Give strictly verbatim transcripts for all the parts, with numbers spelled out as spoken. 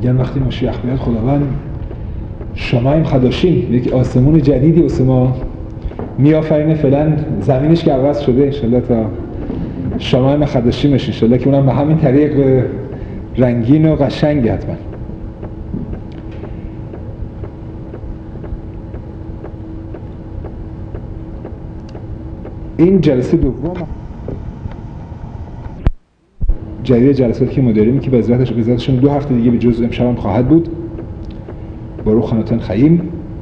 میگن وقتی مشیخ بیاد خداوند شمایم خداشیم، یک آسمون جدیدی واسه ما میآفرینه. فعلا زمینش که عوض شده، انشالله تا شمایم خداشیمش انشالله که اونم به همین طریق رنگین و قشنگ حتما. این جلسه دوم جدید جلساتی که ما داریم که به عزتش به عزتشون دو هفته دیگه به جز امشب هم خواهد بود. باروخ خناتن خیم.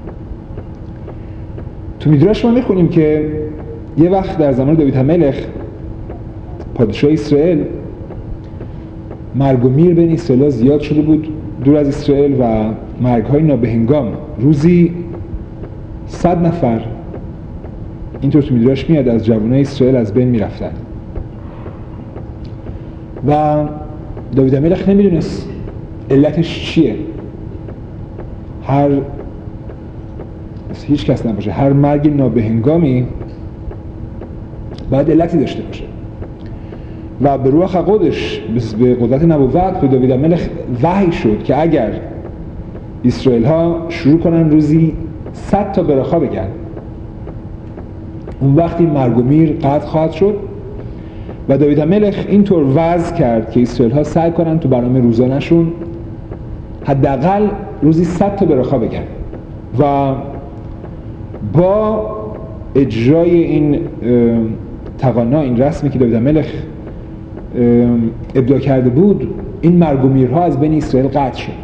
تو میدراش ما میخونیم که یه وقت در زمان داوید الملک پادشاه اسرائیل مرگ و میر بین اسرائیل زیاد شده بود دور از اسرائیل و مرگ‌های نابهنگام. روزی صد نفر اینطور تو میدراش میاد از جوانای اسرائیل از بین میرفتن و داوید الملک نمیدونست علتش چیه. هر هیچ کس نباشه، هر مرگ نابهنگامی باید علتی داشته باشه و به روح خودش به قدرت نبوت به داوید الملک وحی شد که اگر اسرائیل ها شروع کنن روزی صد تا برخا بگن، اون وقتی مرگ و میر قطع خواهد شد. و داوید الملک اینطور وعظ کرد که اسرائیل ها سعی کنن تو برنامه روزانه‌شون حداقل روزی صد تا برخا بگن و با اجرای این تقانا، این رسمی که داوید الملک ابداع کرده بود، این مرگ و میرها از بین اسرائیل قطع شد.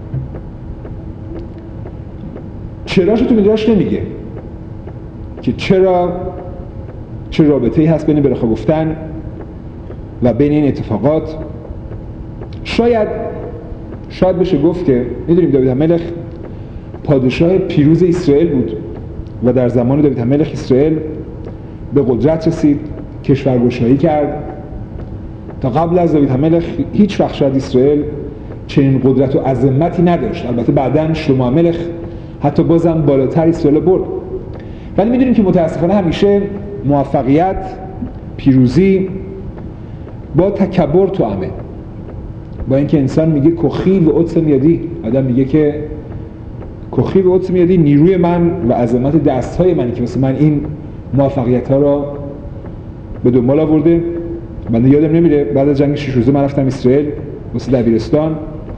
چراشو تو میدراش نمیگه که چرا چه رابطه‌ای هست بین برخا گفتن و بین این اتفاقات. شاید شاید بشه گفت که میدونیم داوید الملک پادشاه پیروز اسرائیل بود و در زمان داوید الملک اسرائیل به قدرت رسید، کشورگشایی کرد. تا قبل از داوید الملک هیچ وقت شاید اسرائیل چنین قدرت و عظمتی نداشت. البته بعداً شلومو الملک حتی بازم بالاتر اسرائیل برد. ولی میدونیم که متاسفانه همیشه موفقیت، پیروزی با تکبر تو همه. با اینکه انسان میگه کخی و قدس میادی، آدم میگه که کخی و قدس میادی، نیروی من و عظمت دستهای من که مثل من این موفقیت ها را به دنبال آورده. من یادم نمیره بعد از جنگ شش روزه من رفتم اسرائیل واسه دبیرستان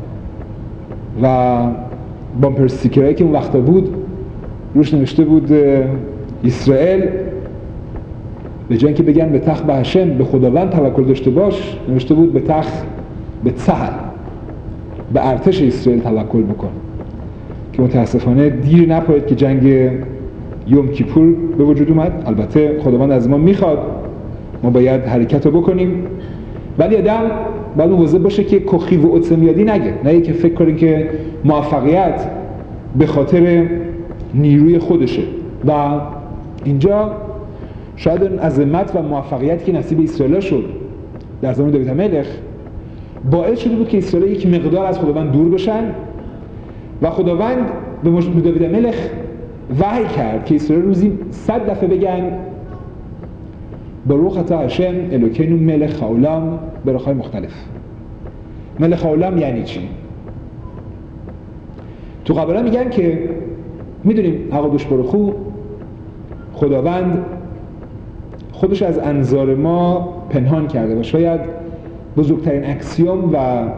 و بامپر استیکرایی که اون وقتا بود روش نوشته بود اسرائیل، به جای اینکه بگن به تخت به هشم به خداوند توکل داشته باش، نوشته بود به تخت به چهل به ارتش اسرائیل توکل بکن. که متاسفانه دیر نپاید که جنگ یوم کیپور به وجود اومد. البته خداوند از ما میخواد ما باید حرکت رو بکنیم، ولی آدم باید مواظب باشه که کخی و قدس میادی نگه، نه که فکر کنه که موفقیت به خاطر نیروی خودشه. و اینجا شاید اون عظمت و موفقیت که نصیب اسرائیل شد در زمان داوید الملک باعث شده بود که اسرائیل یک مقدار از خداوند دور بشن و خداوند به داوید الملک وحی کرد که اسرائیل روزی صد دفعه بگن باروخ اتا هشم الوکینو ملک هاولام، برخای مختلف. ملک هاولام یعنی چی؟ تو قبلا میگن که میدونیم حقادوش باروخو خداوند خودش از انظار ما پنهان کرده و شاید بزرگترین اکسیوم و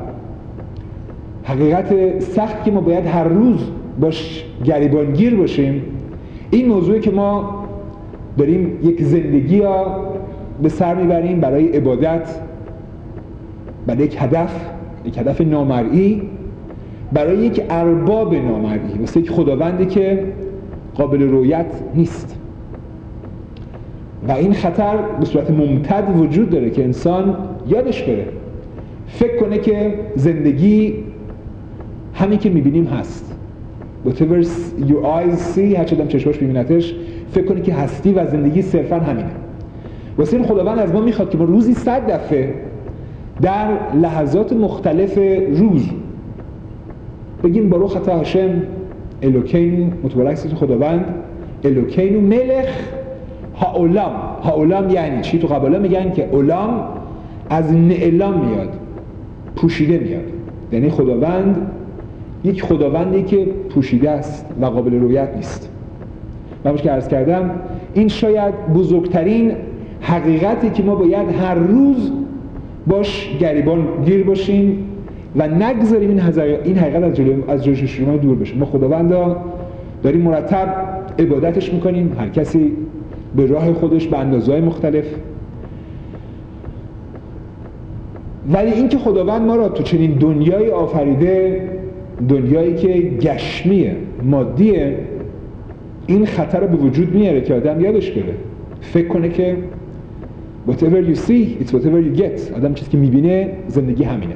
حقیقت سخت که ما باید هر روز باش گریبانگیر باشیم این موضوعی که ما داریم یک زندگی را به سر میبریم برای عبادت، برای یک هدف، یک هدف نامرئی، برای یک ارباب نامرئی، واسه یک خداوندی که قابل رؤیت نیست. و این خطر به صورت ممتد وجود داره که انسان یادش بره، فکر کنه که زندگی همین که میبینیم هست. whatever your eyes see، هر چقدر چشماش ببینتش، فکر کنه که هستی و زندگی صرفا همینه. واسه این خداوند از ما میخواد که ما روزی صد دفعه در لحظات مختلف روز بگیم باروخ اتا هشم الوکینو، متبارک اسم خداوند، الوکینو ملک هاولام. هاولام یعنی چی؟ تو قبلا میگن که اولام از نعلام میاد، پوشیده میاد، یعنی خداوند یک خداوندی که پوشیده است و قابل رؤیت نیست. من که عرض کردم این شاید بزرگترین حقیقتی که ما باید هر روز باش گریبان گیر باشیم و نگذاریم این این حقیقت از جلوی از جلوی چشم دور بشه. ما خداوندا داریم مرتب عبادتش میکنیم، هر کسی به راه خودش به اندازه‌های مختلف، ولی اینکه خداوند ما را تو چنین دنیای آفریده، دنیایی که گشمیه، مادیه، این خطر رو به وجود میاره که آدم یادش بره فکر کنه که whatever you see it's whatever you get. آدم چیزی که میبینه زندگی همینه.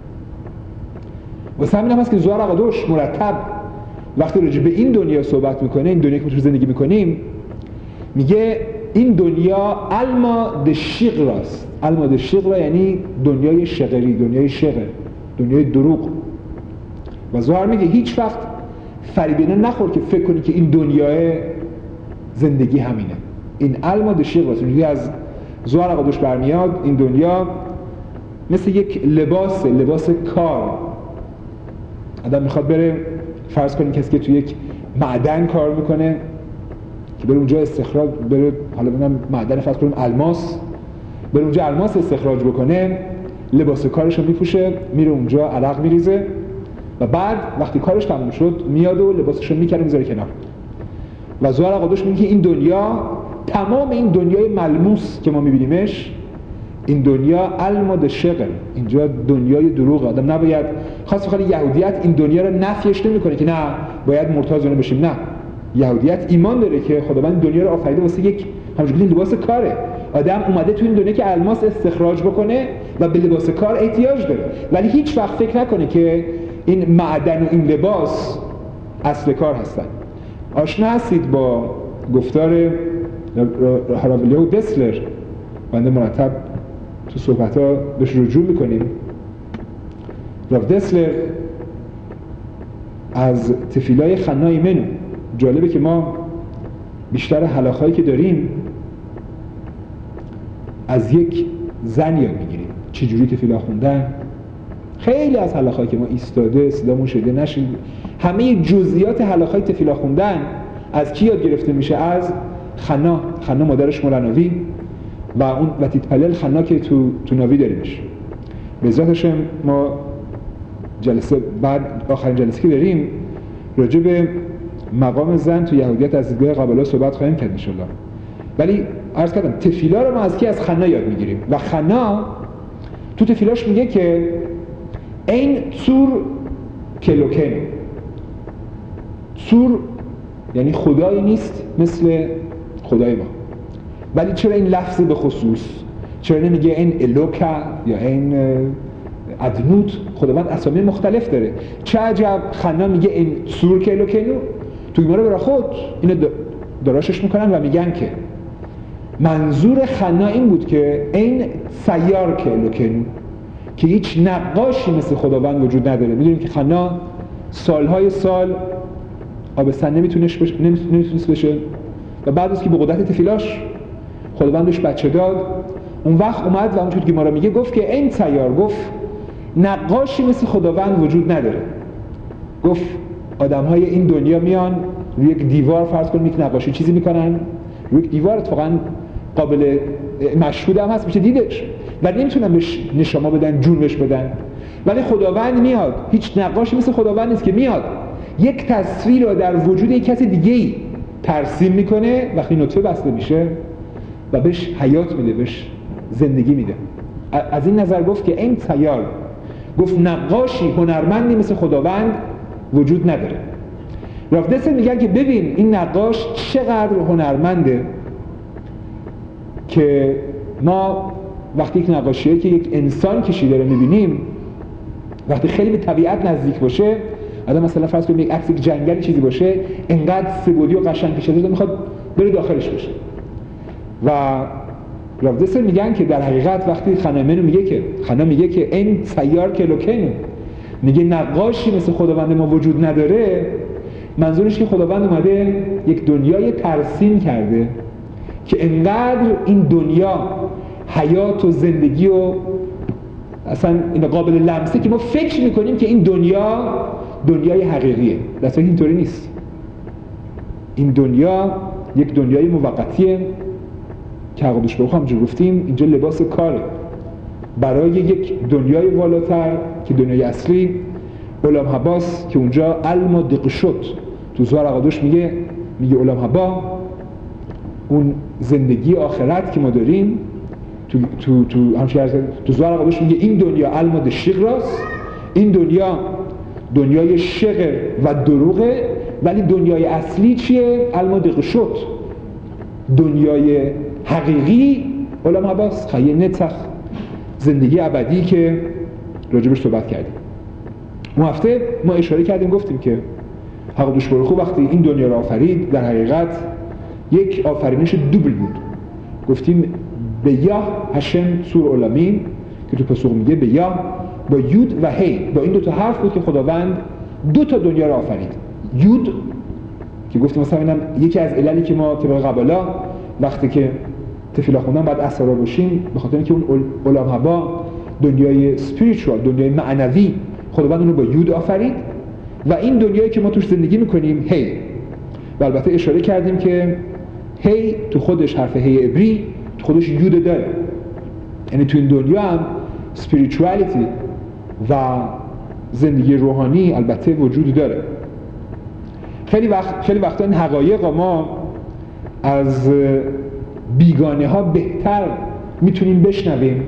واسه همین هم هست که زوار اقادوش مرتب وقتی راجع به این دنیا صحبت میکنه، این دنیا که ما توش زندگی میکنیم، میگه این دنیا علما دشیق راست. علما دشیق را یعنی دنیای شغری، دنیای شغر، دنیای دروغ. و زوار میگه هیچ وقت فریبینه نخور که فکر کنی که این دنیای زندگی همینه. این علما دشیق راست. اینجوری از زوار اقادوش برمیاد این دنیا مثل یک لباس، لباس کار. آدم میخواد بره، فرض کنیم کسی که توی یک معدن کار میکنه که بره اونجا استخراج، بره حالا ببینم معدن فرض کنیم الماس، بره اونجا الماس استخراج بکنه، لباس کارش رو میپوشه، میره اونجا عرق میریزه و بعد وقتی کارش تموم شد میاد و لباسش رو میکنه میذاره کنار. و زوار اقادوش میگه این دنیا، تمام این دنیای ملموس که ما میبینیمش، این دنیا علم و شغل، اینجا دنیای دروغ. آدم نباید خاص بخاطر یهودیت این دنیا رو نفیش نمیکنه که نه باید مرتاض اون بشیم. نه، یهودیت ایمان داره که خداوند دنیا رو آفریده واسه یک همونجوری لباس کاره. آدم اومده تو این دنیا که الماس استخراج بکنه و به لباس کار احتیاج داره، ولی هیچ وقت فکر نکنه که این معدن و این لباس اصل کار هستن. آشنا هستید با گفتار هارابلیو دسلر؟ بنده مرتب تو صحبت‌ها بهش رجوع میکنیم. راو دسلر از تفیلای خنای منو، جالبه که ما بیشتر هلاخایی که داریم از یک زن یاد میگیریم چجوری تفیلا خوندن. خیلی از هلاخایی که ما ایستاده صدامون شده نشید، همه جزئیات هلاخای تفیلا خوندن از کی یاد گرفته میشه؟ از خنا. خنا مادرش مولاناوی و اون وتیت پلل خنا که تو تو ناوی داریمش. به ذاتش ما جلسه بعد آخرین جلسه که داریم راجع به مقام زن تو یهودیت از دیدگاه قبلا صحبت خواهیم کرد ان شاء الله. ولی عرض کردم تفیلا رو ما از کی؟ از خنا یاد میگیریم. و خنا تو تفیلاش میگه که این صور کلوکن، صور یعنی خدایی نیست مثل خدای ما. ولی چرا این لفظ به خصوص؟ چرا نمیگه این الوکا یا این ادنوت؟ خداوند اسامی مختلف داره. چه عجب خنا میگه این سور که الوکنو. توی ما رو برای خود اینو دراشش میکنن و میگن که منظور خنا این بود که این سیار که الوکنو، که هیچ نقاشی مثل خداوند وجود نداره. میدونیم که خنا سالهای سال آبستن نمیتونش بشه، نمیتونست بشه و بعد از که به قدرت تفیلاش خداوند بهش بچه داد، اون وقت اومد و اونجور که ما را میگه گفت که این سیار، گفت نقاشی مثل خداوند وجود نداره. گفت آدم‌های این دنیا میان روی یک دیوار فرض کنیم یک نقاشی چیزی میکنن، روی یک دیوار اتفاقا قابل مشهود هم هست، میشه دیدش، ولی نمیتونن بهش نشما بدن، جون بهش بدن. ولی خداوند میاد، هیچ نقاشی مثل خداوند نیست که میاد یک تصویر رو در وجود یک کس دیگه‌ای ترسیم میکنه، وقتی نطفه بسته میشه و بهش حیات میده، بهش زندگی میده. از این نظر گفت که این سیار، گفت نقاشی هنرمندی مثل خداوند وجود نداره. رافدسل میگن که ببین این نقاش چقدر هنرمنده که ما وقتی یک نقاشیه که یک انسان کشیده رو میبینیم، وقتی خیلی به طبیعت نزدیک باشه، آدم مثلا فرض کنیم یک عکس یک جنگلی چیزی باشه، انقدر سه‌بعدی و قشنگ کشیده میخواد بره داخلش بشه. و رافدسل میگن که در حقیقت وقتی خنامنو میگه که خنا میگه که این سیار کلوکن، میگه نقاشی مثل خداوند ما وجود نداره، منظورش که خداوند اومده یک دنیای ترسیم کرده که انقدر این دنیا حیات و زندگی و اصلا این قابل لمسه که ما فکر میکنیم که این دنیا دنیای حقیقیه، در صورتی اینطوری نیست. این دنیا یک دنیای موقتیه که حقیقتش بخوام همونجور گفتیم اینجا لباس کاره برای یک دنیای والاتر که دنیای اصلی علام حباس که اونجا علم دق شد. تو زوار عقادوش میگه میگه علام حبا اون زندگی آخرت که ما داریم تو تو تو همچین تو زوار عقادوش میگه این دنیا علم دشیق راست، این دنیا دنیای شغر و دروغه، ولی دنیای اصلی چیه؟ علم دق شد. دنیای حقیقی علام حباس خیه نتخ، زندگی ابدی که راجبش صحبت کردیم. اون هفته ما اشاره کردیم گفتیم که حقیقتش برخو وقتی این دنیا را آفرید در حقیقت یک آفرینش دوبل بود. گفتیم به یا هشم سور علامین که تو پاسخ میگه به یا با یود و هی، با این دو تا حرف بود که خداوند دو تا دنیا را آفرید. یود که گفتیم مثلا اینم یکی از عللی که ما طبق قبالا وقتی که تفیلا خوندن باید اسرار باشیم، به خاطر اینکه اون علام حبا دنیای اسپریچوال، دنیای معنوی، خداوند اون رو با یود آفرید و این دنیایی که ما توش زندگی میکنیم هی. و البته اشاره کردیم که هی تو خودش حرف هی عبری تو خودش یود داره، یعنی تو این دنیا هم اسپریچوالیتی و زندگی روحانی البته وجود داره. خیلی وقت خیلی وقتا این حقایق ما از بیگانه ها بهتر میتونیم بشنویم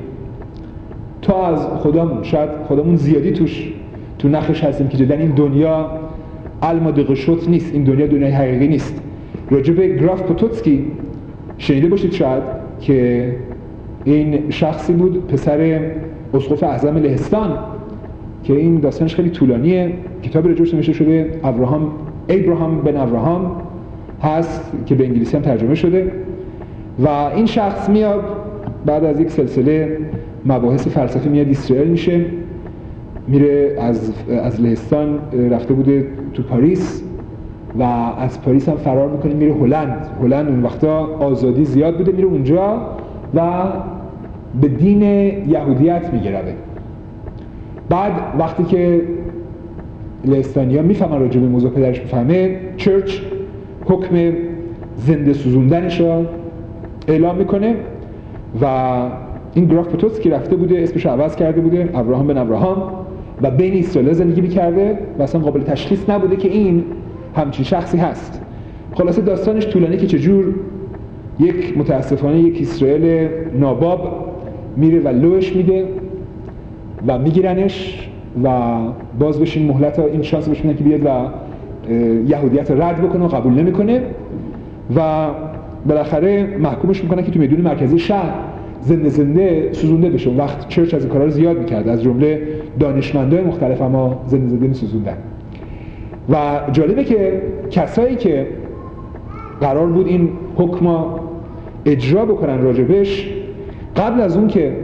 تا از خدامون. شاید خدامون زیادی توش تو نخش هستیم که جدن این دنیا علم دق شد نیست، این دنیا دنیای حقیقی نیست. راجع به گراف پوتوتسکی شنیده باشید شاید که این شخصی بود پسر اسقف اعظم لهستان که این داستانش خیلی طولانیه، کتاب راجعش نوشته شده، ابراهام ابراهام بن ابراهام هست که به انگلیسی هم ترجمه شده. و این شخص میاد بعد از یک سلسله مباحث فلسفی میاد اسرائیل میشه، میره از از لهستان رفته بوده تو پاریس و از پاریس هم فرار میکنه میره هلند. هلند اون وقتا آزادی زیاد بوده، میره اونجا و به دین یهودیت میگرده. بعد وقتی که لهستانیا میفهمن راجع به موضوع پدرش میفهمه، چرچ حکم زنده سوزوندنش رو اعلام میکنه و این گراف پوتوتسکی رفته بوده اسمش عوض کرده بوده ابراهام بن ابراهام و بین اسرائیل زندگی میکرده و اصلا قابل تشخیص نبوده که این همچین شخصی هست. خلاصه داستانش طولانی که چجور یک متاسفانه یک اسرائیل ناباب میره و لوش میده و میگیرنش و باز بشین مهلت این شانس بهش میدن که بیاد و یهودیت رد بکنه و قبول نمیکنه و بالاخره محکومش میکنن که تو میدون مرکزی شهر زنده زنده سوزونده بشه. اون وقت چرچ از این کارا رو زیاد میکرد، از جمله دانشمندای مختلف اما زنده زنده میسوزوندن. و جالبه که کسایی که قرار بود این حکم اجرا بکنن راجبش، قبل از اون که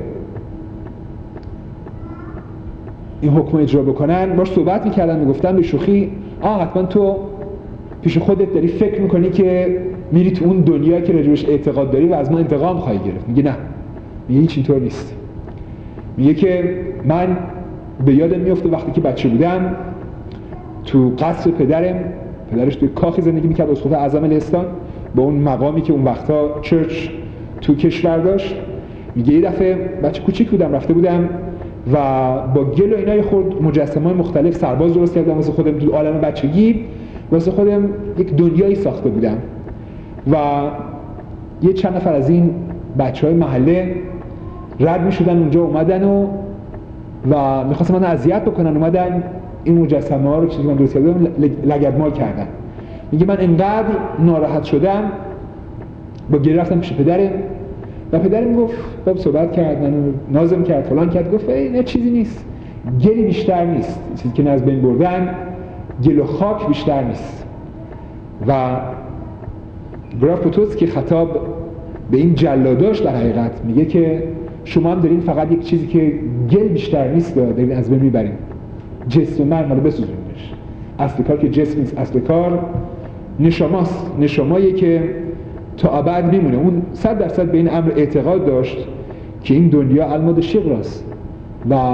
این حکم اجرا بکنن باش صحبت میکردن، میگفتن به شوخی آه حتما تو پیش خودت داری فکر میکنی که میری تو اون دنیا که راجبش اعتقاد داری و از ما انتقام خواهی گرفت. میگه نه، میگه هیچ اینطور نیست. میگه که من به یادم میفته وقتی که بچه بودم تو قصر پدرم، پدرش توی کاخی زندگی میکرد اسقف اعظم لهستان با اون مقامی که اون وقتا چرچ تو کشور داشت. میگه یه دفعه بچه کوچیک بودم رفته بودم و با گل و اینای خود مجسمه‌های مختلف سرباز درست کردم واسه خودم تو عالم بچگی، واسه خودم یک دنیایی ساخته بودم و یه چند نفر از این بچهای محله رد میشدن اونجا اومدن و و میخواستن من اذیت بکنن، اومدن این مجسمه ها رو چیزی که من درست کردم لگدمال کردن. میگه من انقدر ناراحت شدم با گریه رفتم پیش پدرم و پدرم گفت باب صحبت کرد، منو نازم کرد فلان کرد، گفت ای نه چیزی نیست، گلی بیشتر نیست، چیزی که از بین بردن گل و خاک بیشتر نیست. و گراف پوتوتسکی خطاب به این جلاداش در حقیقت میگه که شما هم دارین فقط یک چیزی که گل بیشتر نیست دارین از بین میبرین، جسم من مالو بسوزونش. اصل کار که جسم نیست، اصل کار نشماست، نشمایی که تا ابد میمونه. اون صد درصد به این امر اعتقاد داشت که این دنیا الماد شغراست، و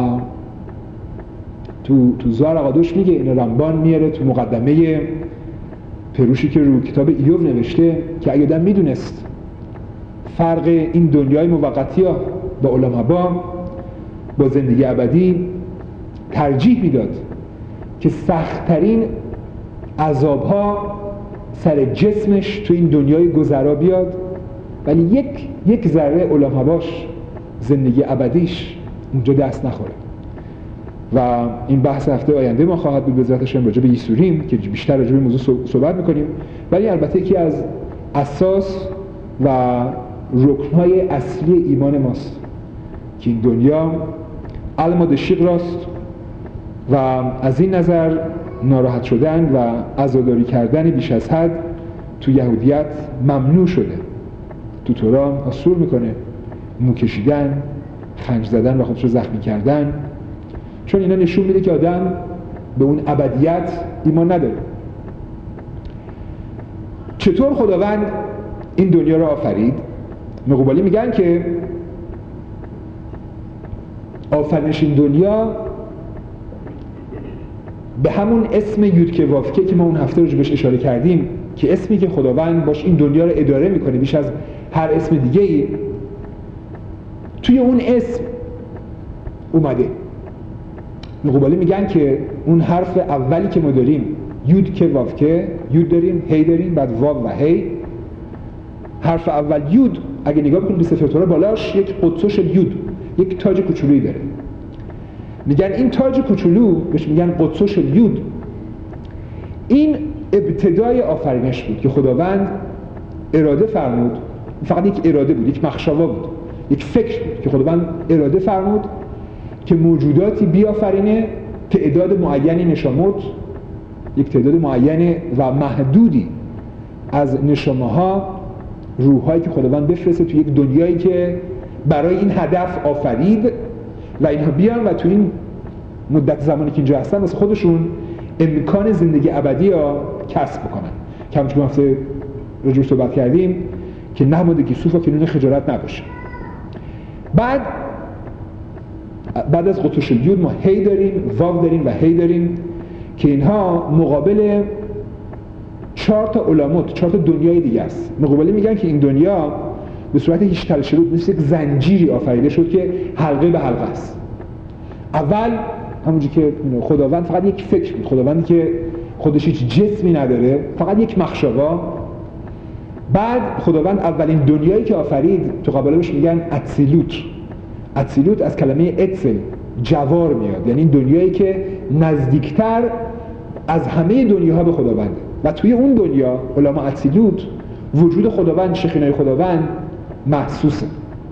تو تو زوار قادوش میگه، این رمبان میاره تو مقدمه پروشی که رو کتاب ایوب نوشته که اگه آدم میدونست فرق این دنیای موقتی ها با عالم ابا با زندگی ابدی، ترجیح میداد که سخت‌ترین عذاب‌ها سر جسمش تو این دنیای گذرا بیاد، ولی یک یک ذره عالم اباش، زندگی ابدیش اونجا دست نخوره. و این بحث هفته آینده ما خواهد بود، به ذات شما راجع به یسوریم که بیشتر راجع به موضوع صحبت میکنیم، ولی البته یکی از اساس و رکن‌های اصلی ایمان ماست که این دنیا علم دشیق راست و از این نظر ناراحت شدن و عزاداری کردن بیش از حد تو یهودیت ممنوع شده. تو تورا آسور میکنه مو کشیدن، خنج زدن و خودش رو زخمی کردن، چون اینا نشون میده که آدم به اون ابدیت ایمان نداره. چطور خداوند این دنیا رو آفرید؟ مقوبالی میگن که آفرینش این دنیا به همون اسم یودکه وافکه که ما اون هفته رو بهش اشاره کردیم، که اسمی که خداوند باش این دنیا رو اداره میکنه بیش از هر اسم دیگه ای، توی اون اسم اومده. مقوبالی میگن که اون حرف اولی که ما داریم یودکه وافکه، یود داریم، هی داریم، بعد واو و هی. حرف اول یود اگه نگاه کنید به سفر تورا بالاش یک قدسوش یود، یک تاج کوچولویی داره. میگن این تاج کوچولو بهش میگن قدسوش یود. این ابتدای آفرینش بود که خداوند اراده فرمود، فقط یک اراده بود، یک مخشوا بود، یک فکر بود که خداوند اراده فرمود که موجوداتی بیافرینه، تعداد معینی نشامت، یک تعداد معین و محدودی از نشامه ها، روحایی که خداوند بفرسته تو یک دنیایی که برای این هدف آفرید و اینها بیان و تو این مدت زمانی که اینجا هستن واسه خودشون امکان زندگی ابدی ها کسب بکنن. که همچون که هفته رجوع صحبت کردیم که نماده کسوف و کنون خجالت نباشه. بعد بعد از قطوش الیود ما هی داریم، واو داریم و هی داریم که اینها مقابل چهار تا علامت، چهار تا دنیای دیگه است. مقابلی میگن که این دنیا به صورت هیچ تلشروط مثل یک زنجیری آفریده شد که حلقه به حلقه است. اول همونجوری که خداوند فقط یک فکر بود، خداوندی که خودش هیچ جسمی نداره، فقط یک مخشوا. بعد خداوند اولین دنیایی که آفرید تو قابلش میگن اتسیلوت. اتسیلوت از کلمه اتسل، جوار میاد، یعنی این دنیایی که نزدیکتر از همه دنیاها به خداونده. و توی اون دنیا علما اتسیلوت وجود خداوند، شخینای خداوند محسوسه.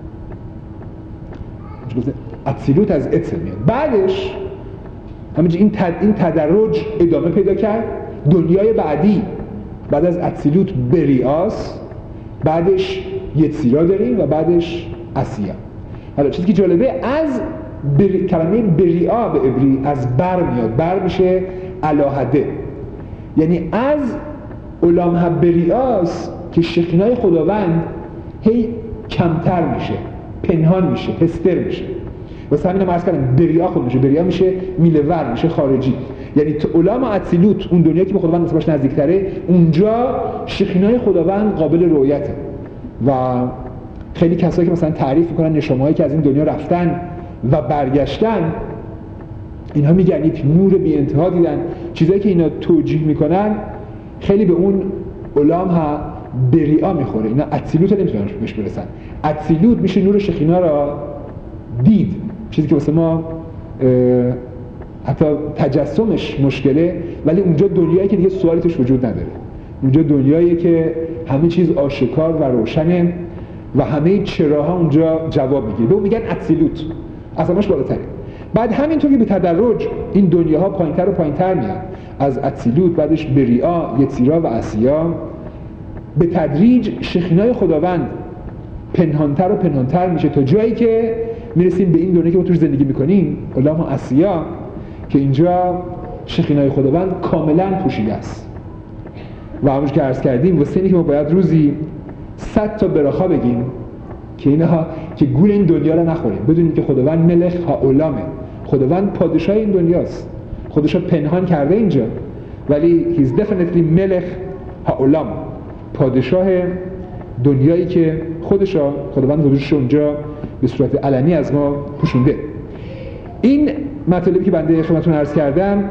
اتسیلوت از اتسل میاد. بعدش همینجا این تد... این تدرج ادامه پیدا کرد. دنیای بعدی بعد از اتسیلوت بریاس، بعدش یتسیرا داریم و بعدش اسیا. حالا چیزی که جالبه، از بر... کلمه بریا به عبری از بر میاد، بر میشه الاهده، یعنی از علامه بریاس که شخینای خداوند هی کمتر میشه، پنهان میشه، هستر میشه. واسه همین عرض کردم بریا خود میشه، بریا میشه میله‌ور، میشه خارجی. یعنی تو علامه اتسیلوت، اون دنیایی که به خداوند نسبتش نزدیکتره، اونجا شخینای خداوند قابل رؤیته. و خیلی کسایی که مثلا تعریف میکنن نشانه‌هایی که از این دنیا رفتن و برگشتن، اینها میگن یک نور بی انتها دیدن. چیزایی که اینا توجیه میکنن خیلی به اون علام ها بریا میخوره. اینا اتسیلوت رو نمیتونن بهش برسن. اتسیلوت میشه نور شخینا را دید، چیزی که واسه ما حتی تجسمش مشکله، ولی اونجا دنیایی که دیگه سوالی توش وجود نداره. اونجا دنیایی که همه چیز آشکار و روشنه و همه چراها اونجا جواب میگیره. به اون میگن اتسیلوت، اصلاش بالاتره. بعد همینطور که به تدرج این دنیاها پایینتر و پایینتر میاد، از اتسیلوت بعدش بریا، یتسیرا و اسیا، به تدریج شخینای خداوند پنهانتر و پنهانتر میشه تا جایی که میرسیم به این دنیایی که ما توش زندگی میکنیم، علام اسیا، که اینجا شخینای خداوند کاملا پوشیده است. و همونش که عرض کردیم واسه اینی که ما باید روزی صد تا براخا بگیم که اینها که گول این دنیا رو نخوریم. بدونید که خداوند ملک هاولامه، خداوند پادشاه این دنیاست. خودشو پنهان کرده اینجا، ولی he's definitely ملک هاولام، پادشاه دنیایی که خودشو خداوند وجودش اونجا به صورت علنی از ما پوشونده. این مطالبی که بنده خدمتتون عرض کردم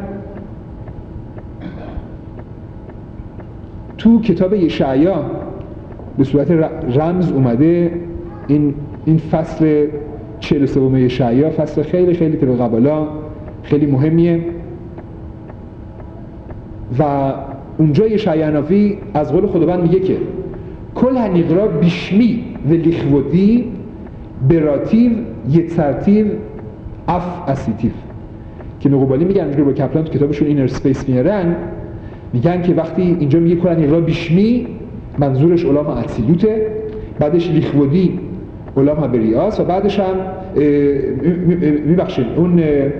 تو کتاب یشعیا به صورت رمز اومده. این این فصل چهل و سوم یشعیا فصل خیلی خیلی طبق قبالا خیلی مهمیه و اونجا یشعیا نبی از قول خداوند میگه که کل هنیقرا بیشمی و لیخودی براتیو یتسرتیو اف اسیتیو، که نقوبالی میگن که با کپلان تو کتابشون اینر اسپیس میارن، میگن که وقتی اینجا میگه کل هنیقرا بیشمی منظورش علام اتسیلوته، بعدش لیخودی علام بریاس و بعدش هم میبخشید اون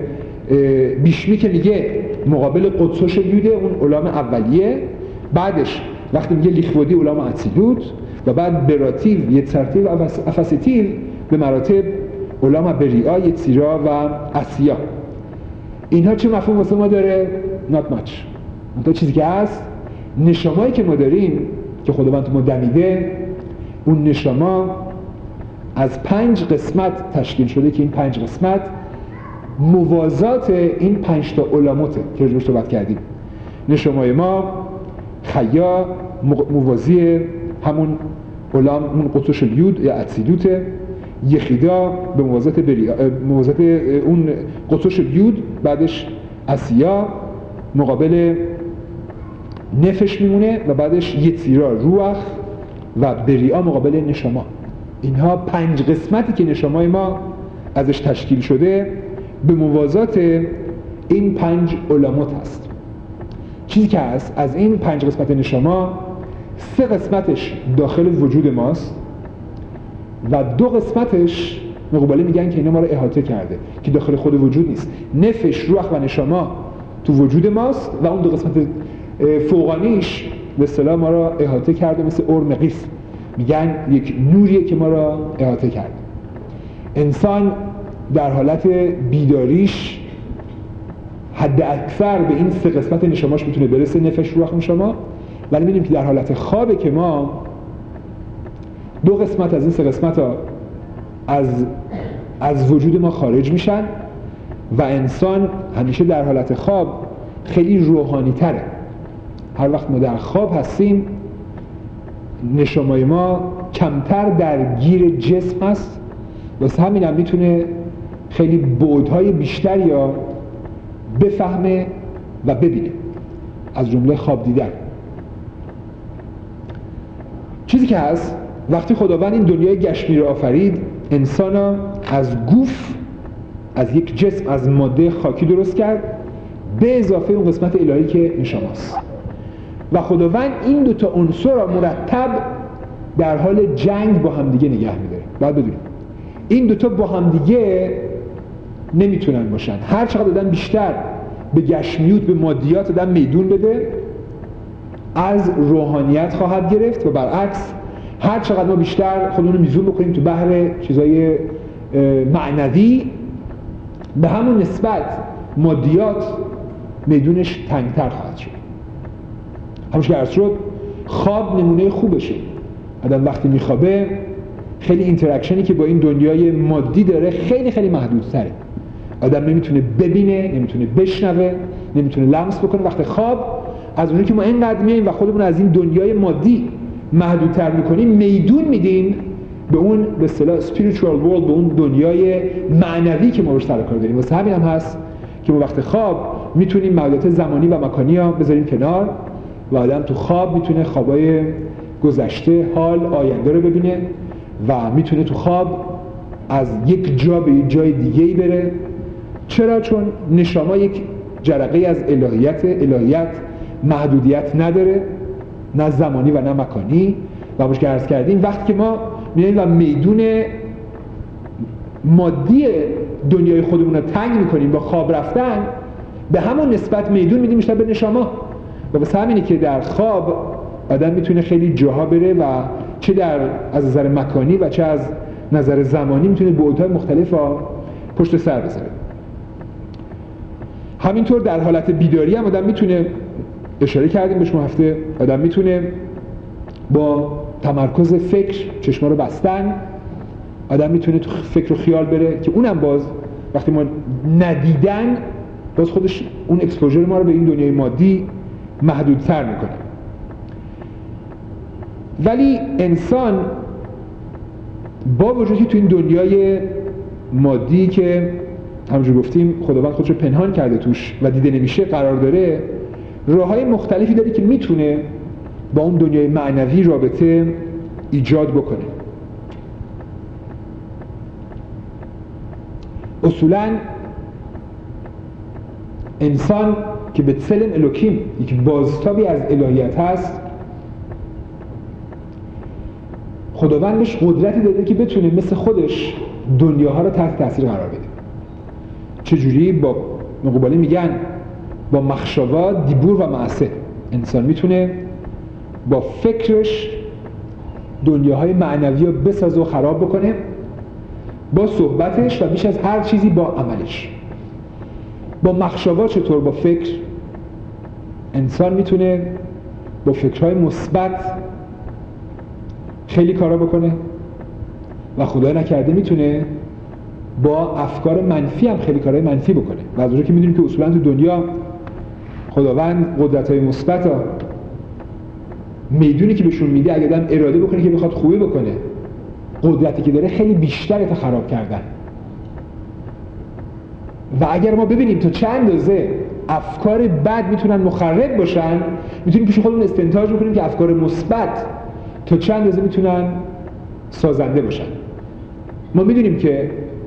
بیشمی که میگه مقابل قدسوش یوده اون علام اولیه، بعدش وقتی میگه لیخودی علام اتسیلوت و بعد براتیو یتسرتیو افاسیتیو به مراتب علام بریا یتسیرا و اسیا. اینها چه مفهوم واسه ما داره؟ not much. اون چیزی که هست نشامایی که ما داریم که خداوند ما دمیده، اون نشاما از پنج قسمت تشکیل شده که این پنج قسمت موازات این پنج تا علامته که روش صحبت کردیم. نشامای ما خیا موازی همون علام اون قطوش یود یا اتسیلوته، یخیدا به موازات بریا موازات اون قطوش یود، بعدش اسیا مقابل نفش میمونه و بعدش یتسیرا روح و بریا مقابل نشاما. اینها پنج قسمتی که نشامای ما ازش تشکیل شده به موازات این پنج علامات هست. چیزی که هست از این پنج قسمت نشاما سه قسمتش داخل وجود ماست و دو قسمتش مقابله میگن که اینا ما رو احاطه کرده که داخل خود وجود نیست. نفش روح و نشاما تو وجود ماست و اون دو قسمت فوقانیش به اصطلاح ما را احاطه کرده، مثل اورم قیس، میگن یک نوریه که ما را احاطه کرده. انسان در حالت بیداریش حد اکثر به این سه قسمت نشاماش میتونه برسه، نفش روح نشاما، ولی می‌بینیم که در حالت خوابه که ما دو قسمت از این سه قسمت ها از از وجود ما خارج میشن و انسان همیشه در حالت خواب خیلی روحانی تره. هر وقت ما در خواب هستیم نشامای ما کمتر درگیر جسم هست، واسه همین هم میتونه خیلی بعدهای بیشتر یا بفهمه و ببینه، از جمله خواب دیدن. چیزی که هست وقتی خداوند این دنیای گشمی رو آفرید، انسان از گوف، از یک جسم از ماده خاکی درست کرد به اضافه اون قسمت الهی که نشاماست و خداوند این دوتا عنصر را مرتب در حال جنگ با همدیگه نگه می‌داره. باید بدونید این دوتا با همدیگه نمیتونن باشن. هر چقدر آدم بیشتر به گشمیوت، به مادیات آدم میدون بده، از روحانیت خواهد گرفت و برعکس هر چقدر ما بیشتر خودمون رو میزون بکنیم تو بحر چیزای معنوی، به همون نسبت مادیات میدونش تنگتر خواهد شد. همونش که عرض شد خواب نمونه خوبشه. آدم وقتی میخوابه خیلی اینتراکشنی که با این دنیای مادی داره خیلی خیلی محدودتره. آدم نمیتونه ببینه، نمیتونه بشنوه، نمیتونه لمس بکنه. وقتی خواب از اونجایی که ما اینقدر میاییم و خودمون از این دنیای مادی محدودتر میکنیم، میدون میدیم به اون به اصطلاح spiritual world، به اون دنیای معنوی که ما روش سر کار داریم. واسه همین هم هست که ما وقت خواب میتونیم محدودیت زمانی و مکانی ها بذاریم کنار و آدم تو خواب میتونه خوابای گذشته، حال، آینده رو ببینه و میتونه تو خواب از یک جا به یک جای دیگه‌ای بره. چرا؟ چون نشاما یک جرقه از الهیت، الهیت محدودیت نداره، نه زمانی و نه مکانی. و همونش که عرض کردیم وقتی که ما میاییم و میدون مادی دنیای خودمون رو تنگ میکنیم با خواب رفتن، به همون نسبت میدون میدیم بیشتر به نشاما. و واسه همینه که در خواب آدم میتونه خیلی جاها بره و چه در از نظر مکانی و چه از نظر زمانی میتونه بعدهای مختلف پشت سر بذاره. همینطور در حالت بیداری هم آدم میتونه، اشاره کردیم بهش هفته، آدم میتونه با تمرکز فکر چشما رو بستن، آدم میتونه تو فکر و خیال بره که اونم باز وقتی ما ندیدن باز خودش اون اکسپوژر ما رو به این دنیای مادی محدودتر میکنه. ولی انسان با وجودی تو این دنیای مادی که همونجور گفتیم خداوند خودش رو پنهان کرده توش و دیده نمیشه قرار داره، راههای مختلفی داره که میتونه با اون دنیای معنوی رابطه ایجاد بکنه. اصولاً انسان که به سلم الوکیم، یک بازتابی از الهیت هست، خداوند بهش قدرتی داده که بتونه مثل خودش دنیاها رو تحت تاثیر قرار بده. چجوری؟ با مقابله میگن با مخشوا دیبور و معصه. انسان میتونه با فکرش دنیاهای معنوی رو بسازه و خراب بکنه، با صحبتش و بیش از هر چیزی با عملش. با مخشوا چطور؟ با فکر انسان میتونه با فکرهای مثبت خیلی کارا بکنه و خدای نکرده میتونه با افکار منفی هم خیلی کارهای منفی بکنه. و از اونجا که میدونیم که اصولا تو دنیا خداوند قدرت‌های مثبت ها میدونی که بهشون میده، اگه آدم اراده بکنه که بخواد خوبی بکنه، قدرتی که داره خیلی بیشتره تا خراب کردن. و اگر ما ببینیم تا چند اندازه افکار بد میتونن مخرب باشن، میتونیم پیش خودمون استنتاج بکنیم که افکار مثبت تا چند اندازه میتونن سازنده باشن. ما میدونیم که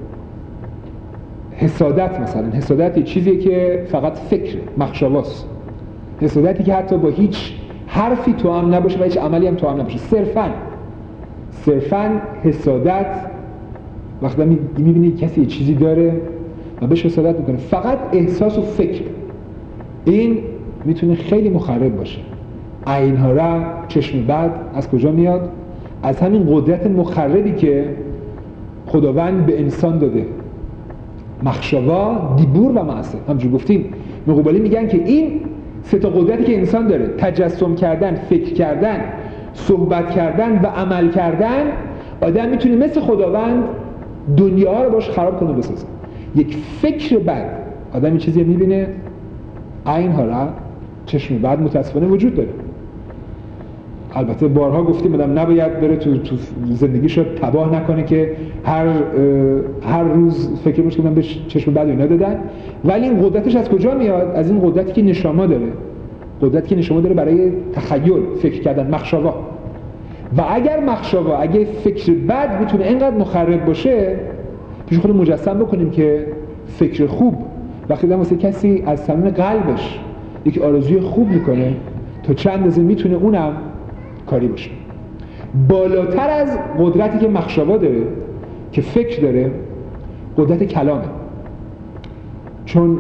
حسادت مثلا، حسادت یه چیزیه که فقط فکر مخشواست. حسادتی که حتی با هیچ حرفی توام نباشه و هیچ عملی هم توام نباشه، صرفاً صرفاً حسادت وقتی میبینی کسی یه چیزی داره و بهش حسادت میکنه، فقط احساس و فکر، این میتونه خیلی مخرب باشه. عینها را چشم بد از کجا میاد؟ از همین قدرت مخربی که خداوند به انسان داده. مخشوا دیبور و معصه. همچون گفتیم مقابلی میگن که این سه تا قدرتی که انسان داره، تجسم کردن، فکر کردن، صحبت کردن و عمل کردن، آدم میتونه مثل خداوند دنیا رو باش خراب کنه بسازه. یک فکر بد، آدم این چیزی میبینه، عینها را چشم بد متاسفانه وجود داره. البته بارها گفتیم آدم نباید بره تو, تو زندگیشو تباه نکنه که هر هر روز فکر باشه که من بهش چشم بد اینا دادن، ولی این قدرتش از کجا میاد؟ از این قدرتی که نشما داره، قدرتی که نشما داره برای تخیل، فکر کردن، مخشوا. و اگر مخشوا، اگه فکر بد میتونه اینقدر مخرب باشه، پیش خود مجسم بکنیم که فکر خوب وقتی دم واسه کسی از صمیم قلبش یک آرزوی خوب میکنه، تا چند اندازه میتونه اونم کاری باشه. بالاتر از قدرتی که مخشوا داره، که فکر داره، قدرت کلامه. چون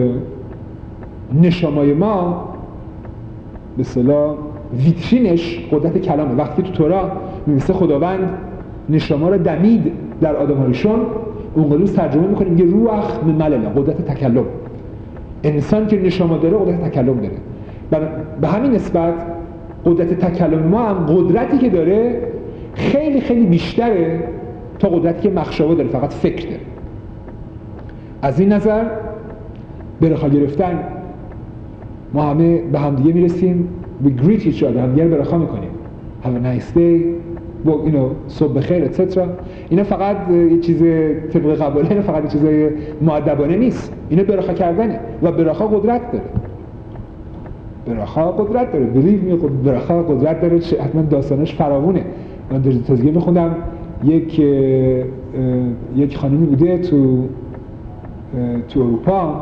نشامای ما به اصطلاح ویترینش قدرت کلامه. وقتی تو تورا می‌نویسه خداوند نشاما رو دمید در آدم‌هایشون، اون قدوس ترجمه می‌کنیم یه روح مملله، قدرت تکلم. انسان که نشاما داره قدرت تکلم داره. به همین نسبت قدرت تکلم ما هم قدرتی که داره خیلی خیلی بیشتره تا قدرتی که مخشوا داره، فقط فکر داره. از این نظر برخا گرفتن، ما همه به همدیگه میرسیم، we greet each other، همدیگه رو برخا میکنیم، have a nice day، با you know صبح بخیر اتسترا. اینا فقط یه چیز طبق قباله، اینا فقط یه چیز مؤدبانه نیست، اینا برخا کردنه و برخا قدرت داره. برخا قدرت داره، believe me، برخا قدرت داره، حتما داستانش فراوونه. من در تازگی میخوندم یک یک خانمی بوده تو تو اروپا،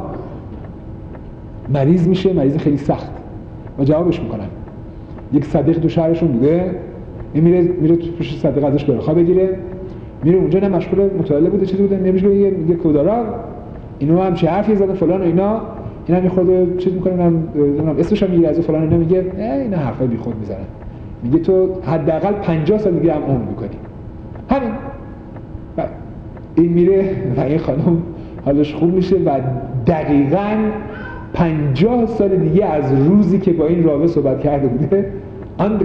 مریض میشه، مریض خیلی سخت، و جوابش میکنن. یک صدیق تو شهرشون بوده، این میره میره تو پیش صدیق ازش برخا بگیره، میره اونجا، نه مشغول مطالعه بوده چیزی بوده، نمیشه یه یه کودارا اینو هم چه حرفی زدن فلان و اینا، اینا میخوره چیز میکنه، من اسمش هم میگه از فلان، اینا میگه اینا حرفای بیخود میزنن، میگه تو حداقل پنجاه سال دیگه هم عمر میکنی. همین این میره و این خانم حالش خوب میشه و دقیقاً پنجاه سال دیگه از روزی که با این راوه صحبت کرده بوده آن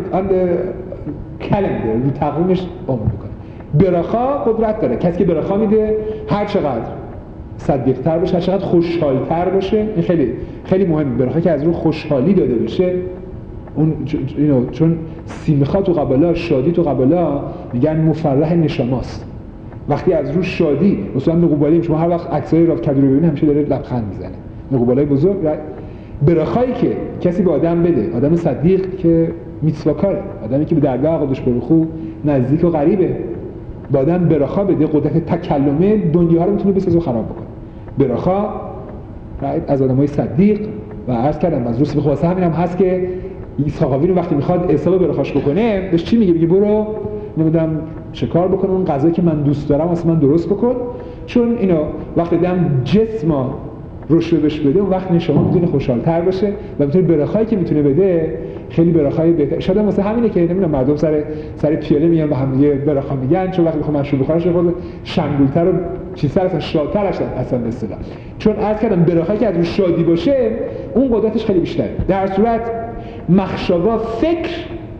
کلندر رو تقویمش عمر میکنه. برخا قدرت داره. کسی که برخا میده هر چقدر صدیق‌تر باشه، هر چقدر خوشحال‌تر باشه، این خیلی خیلی مهمه. برخا که از رو خوشحالی داده بشه، اون اینو چون سیمخا تو قبالا، شادی تو قبالا میگن مفرح نشماست. وقتی از رو شادی، مثلا نقوبالی شما هر وقت عکسای راو کدو رو ببینید همیشه داره لبخند میزنه. نقوبالای بزرگ برخایی که کسی به آدم بده، آدم صدیق که میتواکاره، آدمی که به درگاه قدش برخو نزدیک و قریبه، با آدم برخا بده، قدرت تکلمه دنیا رو میتونه بسازه و خراب بکنه. برخا از آدمای صدیق و عرض کردم از روز بخواسته همین هم هست که ساقاوی رو وقتی میخواد حساب برخاش بکنه بهش چی میگه؟ میگه برو نمیدونم چه کار بکنم، اون غذایی که من دوست دارم واسه من درست بکن، چون اینو وقتی دم جسم رشد بهش بده اون وقت شما میتونه خوشحال‌تر باشه و میتونه برخایی که میتونه بده خیلی برخای بهتر. شاید واسه همینه که نمیدونم مردم سر سر پیاله میان به هم دیگه برخا میگن، چون وقتی میخوام مشروب بخورن خود شنگولتر و چیزتر اصلا شادتر هستن اصلا به اصطلاح، چون عرض کردم برخایی که از روش شادی باشه اون قدرتش خیلی بیشتره. در صورت مخشوا فکر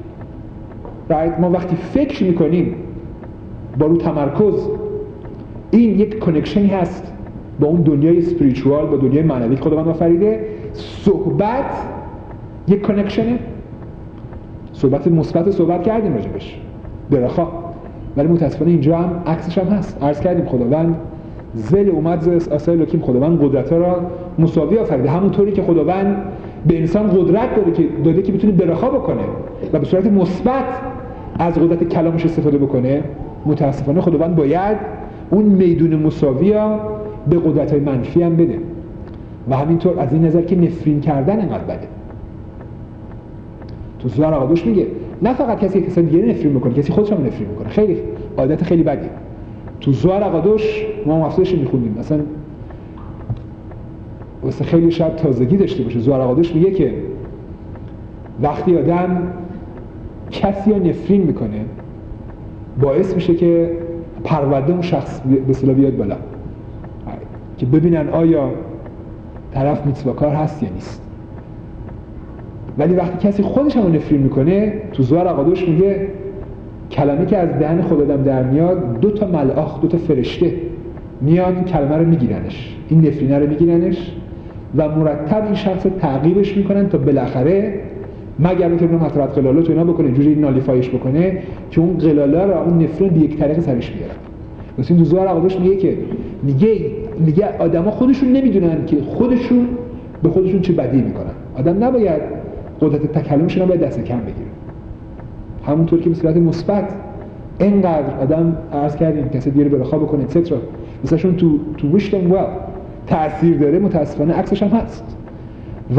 راحت ما وقتی فکر میکنیم با رو تمرکز، این یک کانکشنی هست با اون دنیای اسپریچوال، با دنیای معنوی که خداوند آفریده. صحبت یک کانکشنه، صحبت مثبت صحبت کردیم راجبش برخا، ولی متاسفانه اینجا هم عکسش هم هست. عرض کردیم خداوند زل اومد ز آسای لوکیم، خداوند قدرت‌ها را مساوی آفریده. همونطوری که خداوند به انسان قدرت داده که داده که بتونه برخا بکنه و به صورت مثبت از قدرت کلامش استفاده بکنه، متاسفانه خداوند باید اون میدون مساوی به قدرت‌های منفی هم بده. و همینطور از این نظر که نفرین کردن اینقدر بده. تو زوار آقادوش میگه نه فقط کسی که کسی دیگه نفرین میکنه، کسی خودش هم نفرین میکنه، خیلی عادت خیلی بدی. تو زوار آقادوش ما مفصلش میخوندیم، مثلا واسه خیلی شاید تازگی داشته باشه. زوار آقادوش میگه که وقتی آدم کسی رو نفرین میکنه باعث میشه که پرونده اون شخص به اصطلاح بیاد بالا، که ببینن آیا طرف میتواکار هست یا نیست. ولی وقتی کسی خودش هم نفرین میکنه، تو زوار آقادوش میگه کلمه که از دهن خود آدم در میاد، دو تا ملاخ، دو تا فرشته میان کلمه رو میگیرنش، این نفرینه رو میگیرنش و مرتب این شخص رو تعقیبش میکنن تا بالاخره مگر اینکه اون حضرت قلالات اینا بکنه اینجوری نالیفایش بکنه که اون قلالا رو اون نفرین به یک طریق سرش بیاره. واسه این تو زوار آقادوش میگه که میگه میگه آدما خودشون نمیدونن که خودشون به خودشون چه بدی میکنن. آدم نباید قدرت تکلمش رو باید دست کم بگیره. همونطور که به صورت مثبت اینقدر آدم عرض کردیم کسی دیگه رو برخا بکنه اتسترا، مثلاًشون تو تو wish them well تأثیر داره، متاسفانه عکسش هم هست. و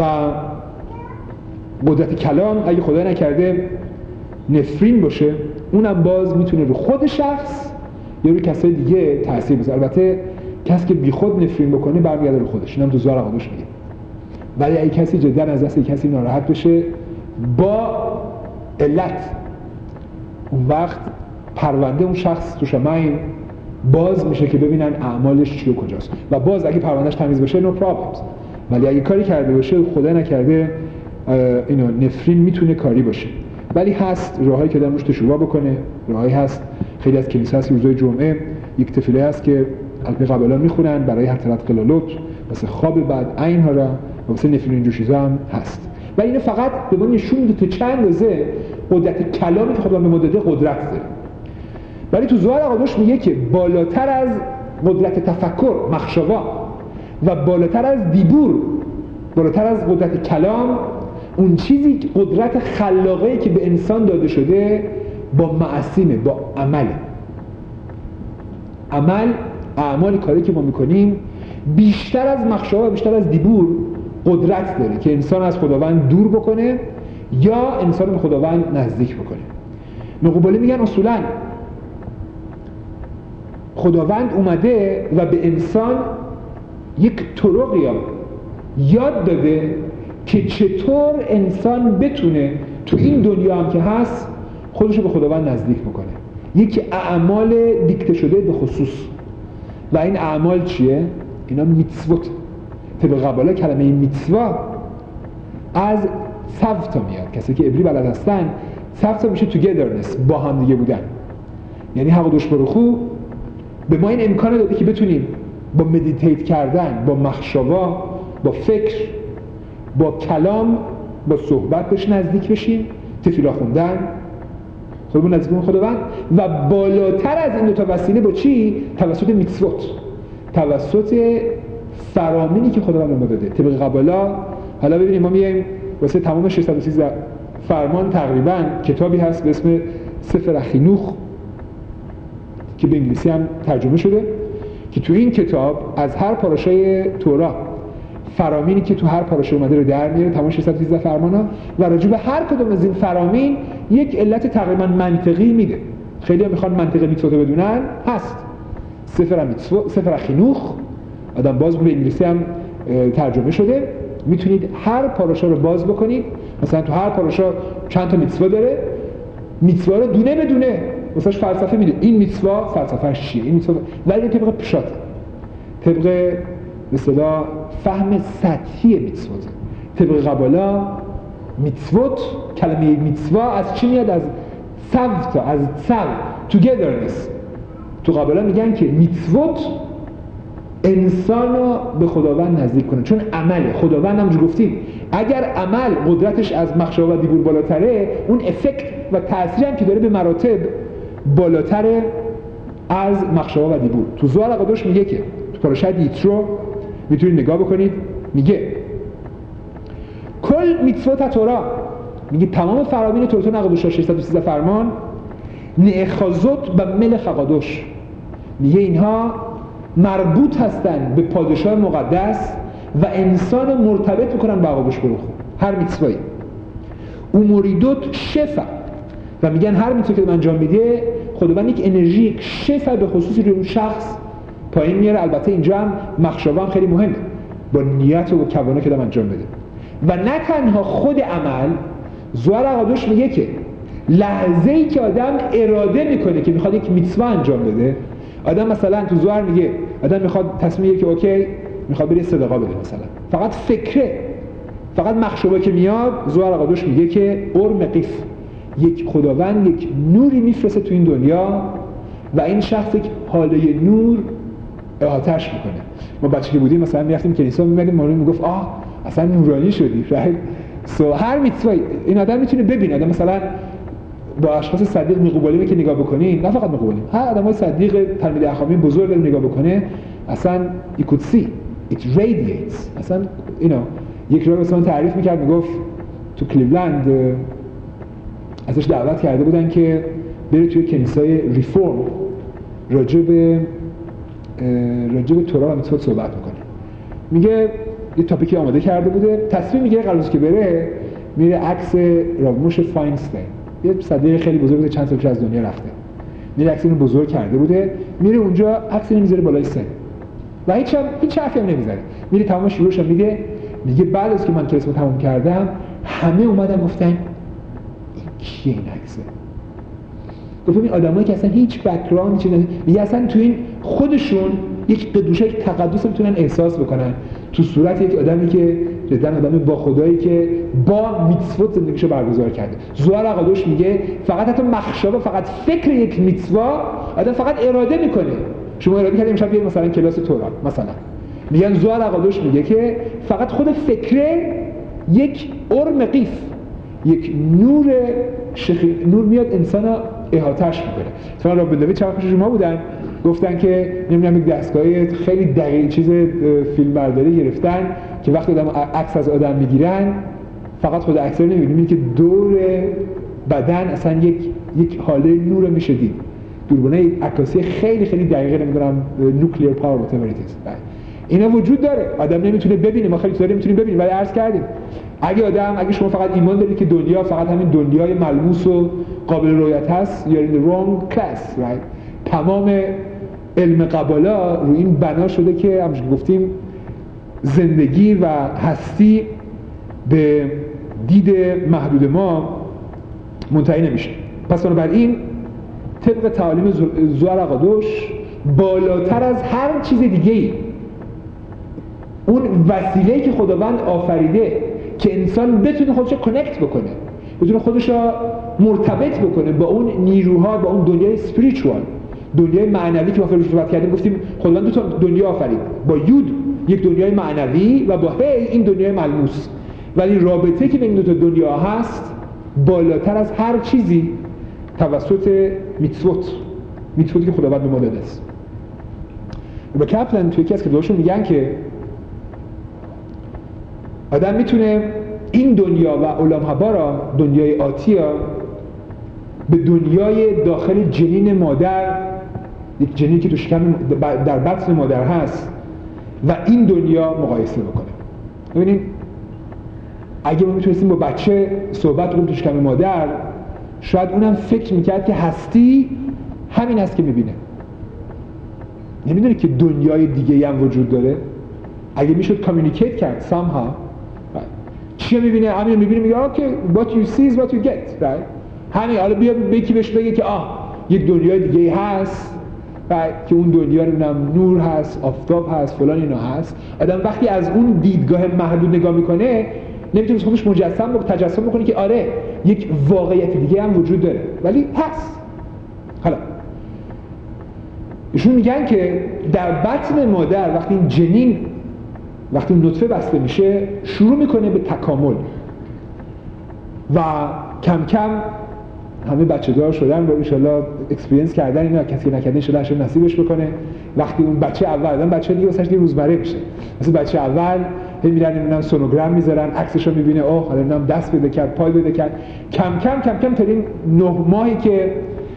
قدرت کلام اگه خدا نکرده نفرین باشه، اونم باز میتونه رو خود شخص یا رو کسای دیگه تأثیر بذاره. البته کسی که بی خود نفرین بکنه برمیگرده رو خودش، اینم تو زوار آقادوش میگه. ولی اگه کسی جدا از دست کسی ناراحت بشه با علت، اون وقت پرونده اون شخص تو شمعین باز میشه که ببینن اعمالش چی و کجاست. و باز اگه پروندهش تمیز باشه no problems، ولی اگه کاری کرده باشه خدا نکرده اینو نفرین میتونه کاری باشه. ولی هست راهایی که آدم روش تشویق بکنه، راهایی هست خیلی از کلیسا هست روزهای جمعه یک تفیله هست که البته قبلا میخونن برای هر طرف قلالوت واسه خواب بعد عین ها را و واسه نفرین اینجور چیزا هم هست. و اینو فقط به من نشون میده تو چند اندازه قدرت کلامی که خدا به مدده قدرت داره. ولی تو زوار آقادوش میگه که بالاتر از قدرت تفکر مخشوا و بالاتر از دیبور، بالاتر از قدرت کلام، اون چیزی قدرت خلاقه‌ای که به انسان داده شده با معصیمه، با عمل. عمل، اعمال کاری که ما میکنیم بیشتر از مخشوا و بیشتر از دیبور قدرت داره که انسان از خداوند دور بکنه یا انسان به خداوند نزدیک بکنه. نقوبالی میگن اصولاً خداوند اومده و به انسان یک طرقی یاد داده که چطور انسان بتونه تو این دنیا هم که هست خودشو به خداوند نزدیک بکنه. یکی اعمال دیکته شده به خصوص و این اعمال چیه؟ اینا میتسوت. طبق قبالا کلمه میتسوا از سفتا میاد. کسی که عبری بلد هستن، سفتا میشه togetherness، با هم دیگه بودن. یعنی حقدوش برخو به ما این امکان داده که بتونیم با مدیتیت کردن، با مخشوا، با فکر، با کلام، با صحبت بهش نزدیک بشیم، تفیلا خوندن، خودمون نزدیک خداوند، و بالاتر از این دو تا وسیله با چی؟ توسط میتسوت، توسط فرامینی که خداوند به ما داده. طبق قبالا حالا ببینیم ما میایم واسه تمام ششصد و سیزده فرمان تقریبا کتابی هست به اسم سفر اخینوخ که به انگلیسی هم ترجمه شده، که تو این کتاب از هر پاراشای تورا فرامینی که تو هر پاراشه اومده رو در میاره، تمام ششصد و سیزده فرمانا، و راجع به هر کدوم از این فرامین یک علت تقریبا منطقی میده. خیلی هم میخوان منطق میتسوت بدونن، هست سفر میتسوت، سفر اخینوخ، آدم باز به انگلیسی هم ترجمه شده. میتونید هر پاراشا رو باز بکنید، مثلا تو هر پاراشا چند تا میتسوا داره، میتسوا رو دونه به دونه واسش فلسفه میده. این میتسوا فلسفه‌اش چیه، این میتسوا، ولی طبق پشات، طبق به اصطلاح فهم سطحی میتسوت. طبق قبالا میتسوت، کلمه میتسوا از چی میاد؟ از سفتا، از سل، togetherness. تو قبالا میگن که میتسوت انسان رو به خداوند نزدیک کنه، چون عمله. خداوند هم جو گفتیم اگر عمل قدرتش از مخشوا و دیبور بالاتره، اون افکت و تأثیر هم که داره به مراتب بالاتره از مخشوا و دیبور. تو زوار اقادوش میگه که تو پاراشای یترو میتونید نگاه بکنید، میگه کل میتسوت تورا، میگه تمام فرامین تورا تو اقادوش ششصد و سیزده فرمان نئخازوت و ملخ اقادوش، میگه اینها مربوط هستن به پادشاه مقدس و انسان مرتبط میکنن با اقادوش برخو. هر میتسوایی اوموریدوت شفا، و میگن هر میتسوایی که انجام میده خداوند یک انرژی، یک شفا به خصوصی روی اون شخص پایین میاره. البته اینجا هم مخشوا هم خیلی مهمه، با نیت و کوانا که دم انجام بده. و نه تنها خود عمل، زوار اقادوش میگه که لحظه‌ای که آدم اراده میکنه که میخواد یک میتسوا انجام بده، آدم مثلا تو زوار میگه آدم میخواد تصمیم بگیره که اوکی میخواد بره صدقه بده، مثلا فقط فکره، فقط مخشوا که میاد، زوار اقادوش میگه که قرم قیف، یک خداوند یک نوری میفرسته تو این دنیا و این شخص یک حاله نور احاطه‌اش میکنه. ما بچه که بودیم مثلا میرفتیم کلیسا، میمدیم مولوی میگفت آه اصلا نورانی شدی، right؟ سو هر میتسوایی این آدم میتونه ببینه. آدم مثلا با اشخاص صدیق میقبالیم که نگاه بکنیم، نه فقط میقبالیم، هر آدمای صدیق تلمید اخامی بزرگ رو نگاه بکنه، اصلا you could see it radiates. اصلا you know یک راه مثلا تعریف میکرد، میگفت تو کلیولند ازش دعوت کرده بودن که بره توی کنیسای ریفورم راجع به راجع به تورا و میتسوت صحبت میکنه. میگه یه تاپیکی آماده کرده بوده، تصمیم میگیره قبل از که بره میره عکس راوموش فاینستین، یه صدیق خیلی بزرگ بوده، چند سال پیش از دنیا رفته، میره عکس اینو بزرگ کرده بوده، میره اونجا عکس اینو میذاره بالای سن و هیچ هم هیچ حرفی هم نمیزنه. میره تمام شروعش میگه میگه بعد از که من کلاسمو تموم کردم همه اومدن گفتن این کیه این عکسه؟ گفتم این آدمایی که اصلا هیچ بک‌گراند چیزی ندارن، میگه اصلا تو این خودشون یک قدوشه، یک تقدس میتونن احساس بکنن تو صورت یک آدمی که جدا آدم با خدایی که با میتسوت زندگیشو برگزار کرده. زوار اقادوش میگه فقط حتی مخشوا، فقط فکر یک میتسوا آدم فقط اراده میکنه. شما اراده کردید امشب بیاید مثلا کلاس تورا مثلا، میگن زوار اقادوش میگه که فقط خود فکره یک ارم قیف، یک نور شخی... نور میاد انسان احاطه‌اش میکنه. مثلا رابین دوید چند پیش شما بودن گفتن که نمیدونم یک دستگاه خیلی دقیق چیز فیلم برداری گرفتن که وقتی آدم عکس از آدم میگیرن فقط خود عکس رو نمیبینید که دور بدن اصلا یک یک حاله نور میشه دید. دوربینای عکاسی خیلی خیلی دقیقه، نمیدونم نوکلیر پاور واتیوریتیز اینا وجود داره، آدم نمیتونه ببینه، ما خیلی طوری میتونیم ببینیم، ولی عرض کردیم اگه آدم اگه شما فقط ایمان دارید که دنیا فقط همین دنیای ملموس و قابل رؤیت هست، you're in the wrong class, right؟ تمام علم قبالا روی این بنا شده که همونجوری گفتیم زندگی و هستی به دید محدود ما منتهی نمیشه. پس بنابراین طبق تعالیم زوار اقادوش بالاتر از هر چیز دیگه‌ای، اون وسیله‌ای که خداوند آفریده که انسان بتونه خودش رو کانکت بکنه، بتونه خودش رو مرتبط بکنه با اون نیروها، با اون دنیای اسپریچوال، دنیای معنوی که ما فرض صحبت کردیم. گفتیم خداوند دو تا دنیا آفرید، با یود یک دنیای معنوی و با هی این دنیای ملموس، ولی رابطه که بین دو تا دنیا هست بالاتر از هر چیزی توسط میتسوت، میتسوتی که خداوند به ما داده است. و کپلن توی یکی از کتاباشون میگن که آدم میتونه این دنیا و عالم حبا را، دنیای آتی را، به دنیای داخل جنین مادر، یک جنینی که تو شکم در بطن مادر هست و این دنیا مقایسه بکنه. ببینید اگه ما میتونستیم با بچه صحبت کنیم تو شکم مادر، شاید اونم فکر میکرد که هستی همین است که میبینه. نمیدونه که دنیای دیگه هم وجود داره. اگه میشد کامیونیکیت کرد somehow، چی میبینه؟ همین میبینه، میگه okay what you see is what you get، right؟ همین. حالا بیا یکی بهش بگه که آه یک دنیای دیگه هست و که اون دنیا نمیدونم نور هست، آفتاب هست، فلان اینا هست. آدم وقتی از اون دیدگاه محدود نگاه میکنه نمیتونه خودش مجسم بکنه، تجسم بکنه که آره یک واقعیت دیگه هم وجود داره، ولی هست. حالا ایشون میگن که در بطن مادر وقتی این جنین، وقتی اون نطفه بسته میشه، شروع میکنه به تکامل و کم کم همه بچه دار شدن و انشالله اکسپریانس کردن اینا، کسی که نکرده انشالله هرچه نصیبش بکنه. وقتی اون بچه اول، آدم بچه دیگه واسش دیگه روزمره میشه، مثل بچه اول هی میرن نمیدونم سونوگرام میذارن، عکسشو میبینه، اوه حالا نمیدونم دست پیدا کرد، پای پیدا کرد. کم کم کم کم تا این نه ماهی که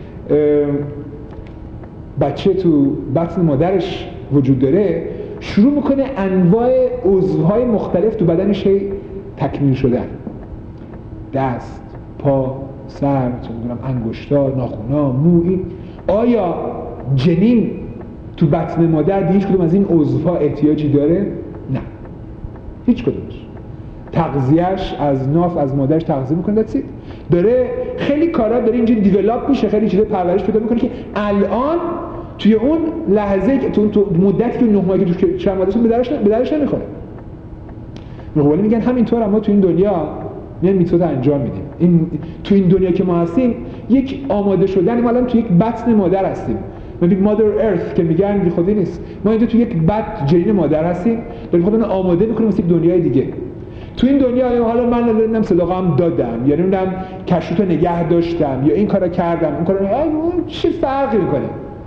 بچه تو بطن مادرش وجود داره، شروع میکنه انواع عضوهای مختلف تو بدنش هی تکمیل شدن. دست، پا، سر، چه میدونم انگشتا، ناخونا، مو. آیا جنین تو بطن مادر هیچ کدوم از این عضوها احتیاجی داره؟ نه، هیچ کدومش. تغذیه‌اش از ناف از مادرش تغذیه میکنه، دست داره خیلی کارا داره اینجا دیولاپ میشه، خیلی چیزا پرورش پیدا میکنه که الان توی اون لحظه که تو, تو مدتی که نه ماهه که تو چند مادرش به درش به درش نمیخوره. مقابل میگن همینطور هم ما تو این دنیا میان میتود انجام میدیم. این تو این دنیا که ما هستیم یک آماده شدن، ما الان تو یک بطن مادر هستیم. میگن مادر ارث که میگن بی خودی نیست. ما اینجا تو یک بطن جنین مادر هستیم، داریم خودمون آماده میکنیم واسه یک دنیای دیگه. تو این دنیا حالا من نمیدونم صداقه‌ام دادم یا نمیدونم کشوتو نگه داشتم یا این کارا کردم، اون کارا چه فرقی میکنه؟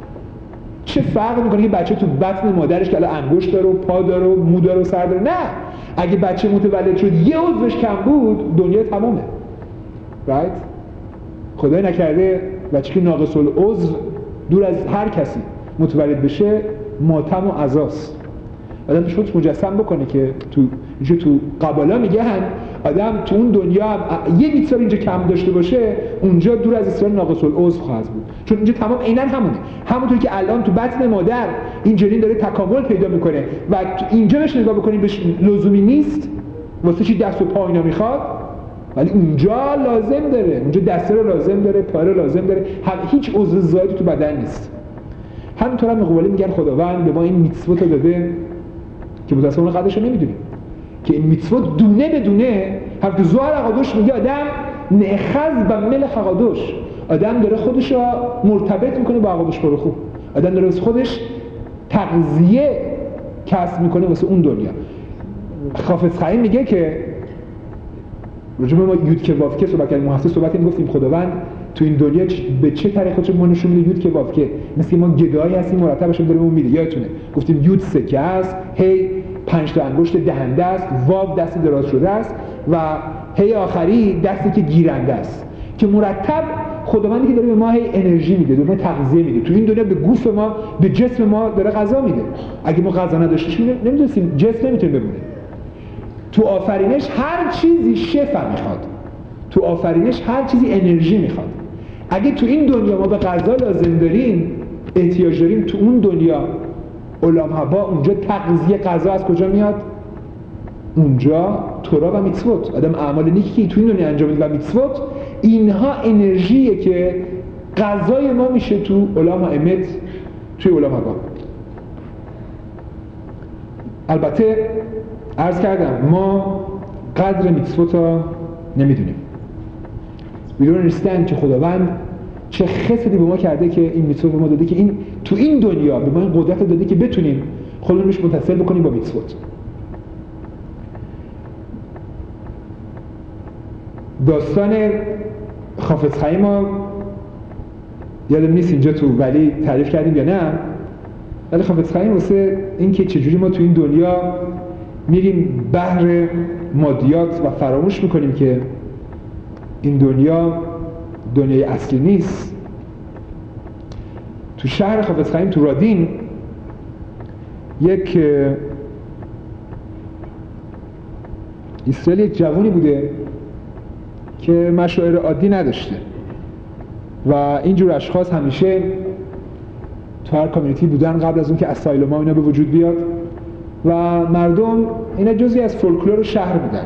چه فرقی میکنه که بچه تو بطن مادرش که الان انگشت داره و پا داره و مو داره و سر داره؟ نه، اگه بچه متولد شد یه عضوش کم بود دنیا تمامه. right؟ خدای نکرده بچه که ناقص العضو دور از هر کسی متولد بشه ماتم و عزاست. آدم پیش خودش مجسم بکنه که تو اینجا تو قبالا میگن آدم تو اون دنیا یه میتر اینجا کم داشته باشه اونجا دور از اصطلاح ناقص العضو خواهد بود، چون اینجا تمام عیناً همونه. همونطور که الان تو بطن مادر این جنین داره تکامل پیدا میکنه و اینجا بهش نگاه بکنیم بهش لزومی نیست، واسه چی دست و پا اینا میخواد، ولی اونجا لازم داره، اونجا دسته رو لازم داره، پا رو لازم داره، هم هیچ عضو زایدی تو بدن نیست. همینطور هم مقابله میگن خداوند به ما این میتسوت رو داده که متأسفانه قدرش رو نمیدونیم، که این میتسوت دونه به دونه هم تو زوار قادوش میگه آدم نخز و ملخ قادوش، آدم داره خودش رو مرتبط میکنه با قادوش برخو، آدم داره واسه خودش تغذیه کسب میکنه واسه اون دنیا. حافظ خیم میگه که راجع به ما یود که واف که صحبت کردیم، ما هفته صحبت کردیم گفتیم خداوند تو این دنیا به چه طریق خودش ما نشون میده. یود که واف که مثل ما گدایی هستیم مرتبش داریم اون میده، یادتونه گفتیم یود سکه است، هی پنج تا انگشت دهنده است، واو دست دراز شده است و هی آخری دستی که گیرنده است، که مرتب خداوندی که داره به ما هی انرژی میده، به ما تغذیه میده. تو این دنیا به گوشت ما، به جسم ما داره غذا میده. اگه ما غذا نداشتیم نمیدونستیم جسم نمیتونه بمونه. تو آفرینش هر چیزی شفا میخواد، تو آفرینش هر چیزی انرژی میخواد. اگه تو این دنیا ما به غذا لازم داریم، احتیاج داریم، تو اون دنیا علام حبا اونجا تغذیه غذا از کجا میاد؟ اونجا تورا و میتسوت، آدم اعمال نیکی که تو این دنیا انجام میده و میتسوت، اینها انرژیه که غذای ما میشه تو علام امت، توی علماء. البته عرض کردم ما قدر میتسوت رو نمیدونیم. We don't understand که خداوند چه خصلتی به ما کرده که این میتسوت به ما داده که این تو این دنیا به ما این قدرت داده که بتونیم خودمون روش متصل بکنیم با میتسوت. داستان خافز خایم ما یادم نیست اینجا تو ولی تعریف کردیم یا نه، ولی خافز خایم واسه این که چجوری ما تو این دنیا میریم بحر مادیات و فراموش میکنیم که این دنیا دنیای اصلی نیست. تو شهر خافز خایم تو رادین یک اسرائیل یک جوانی بوده که مشاعر عادی نداشته و اینجور اشخاص همیشه تو هر کامیونیتی بودن قبل از اون که اسایلوم ها اینا به وجود بیاد و مردم اینا جزئی از فولکلور شهر بودن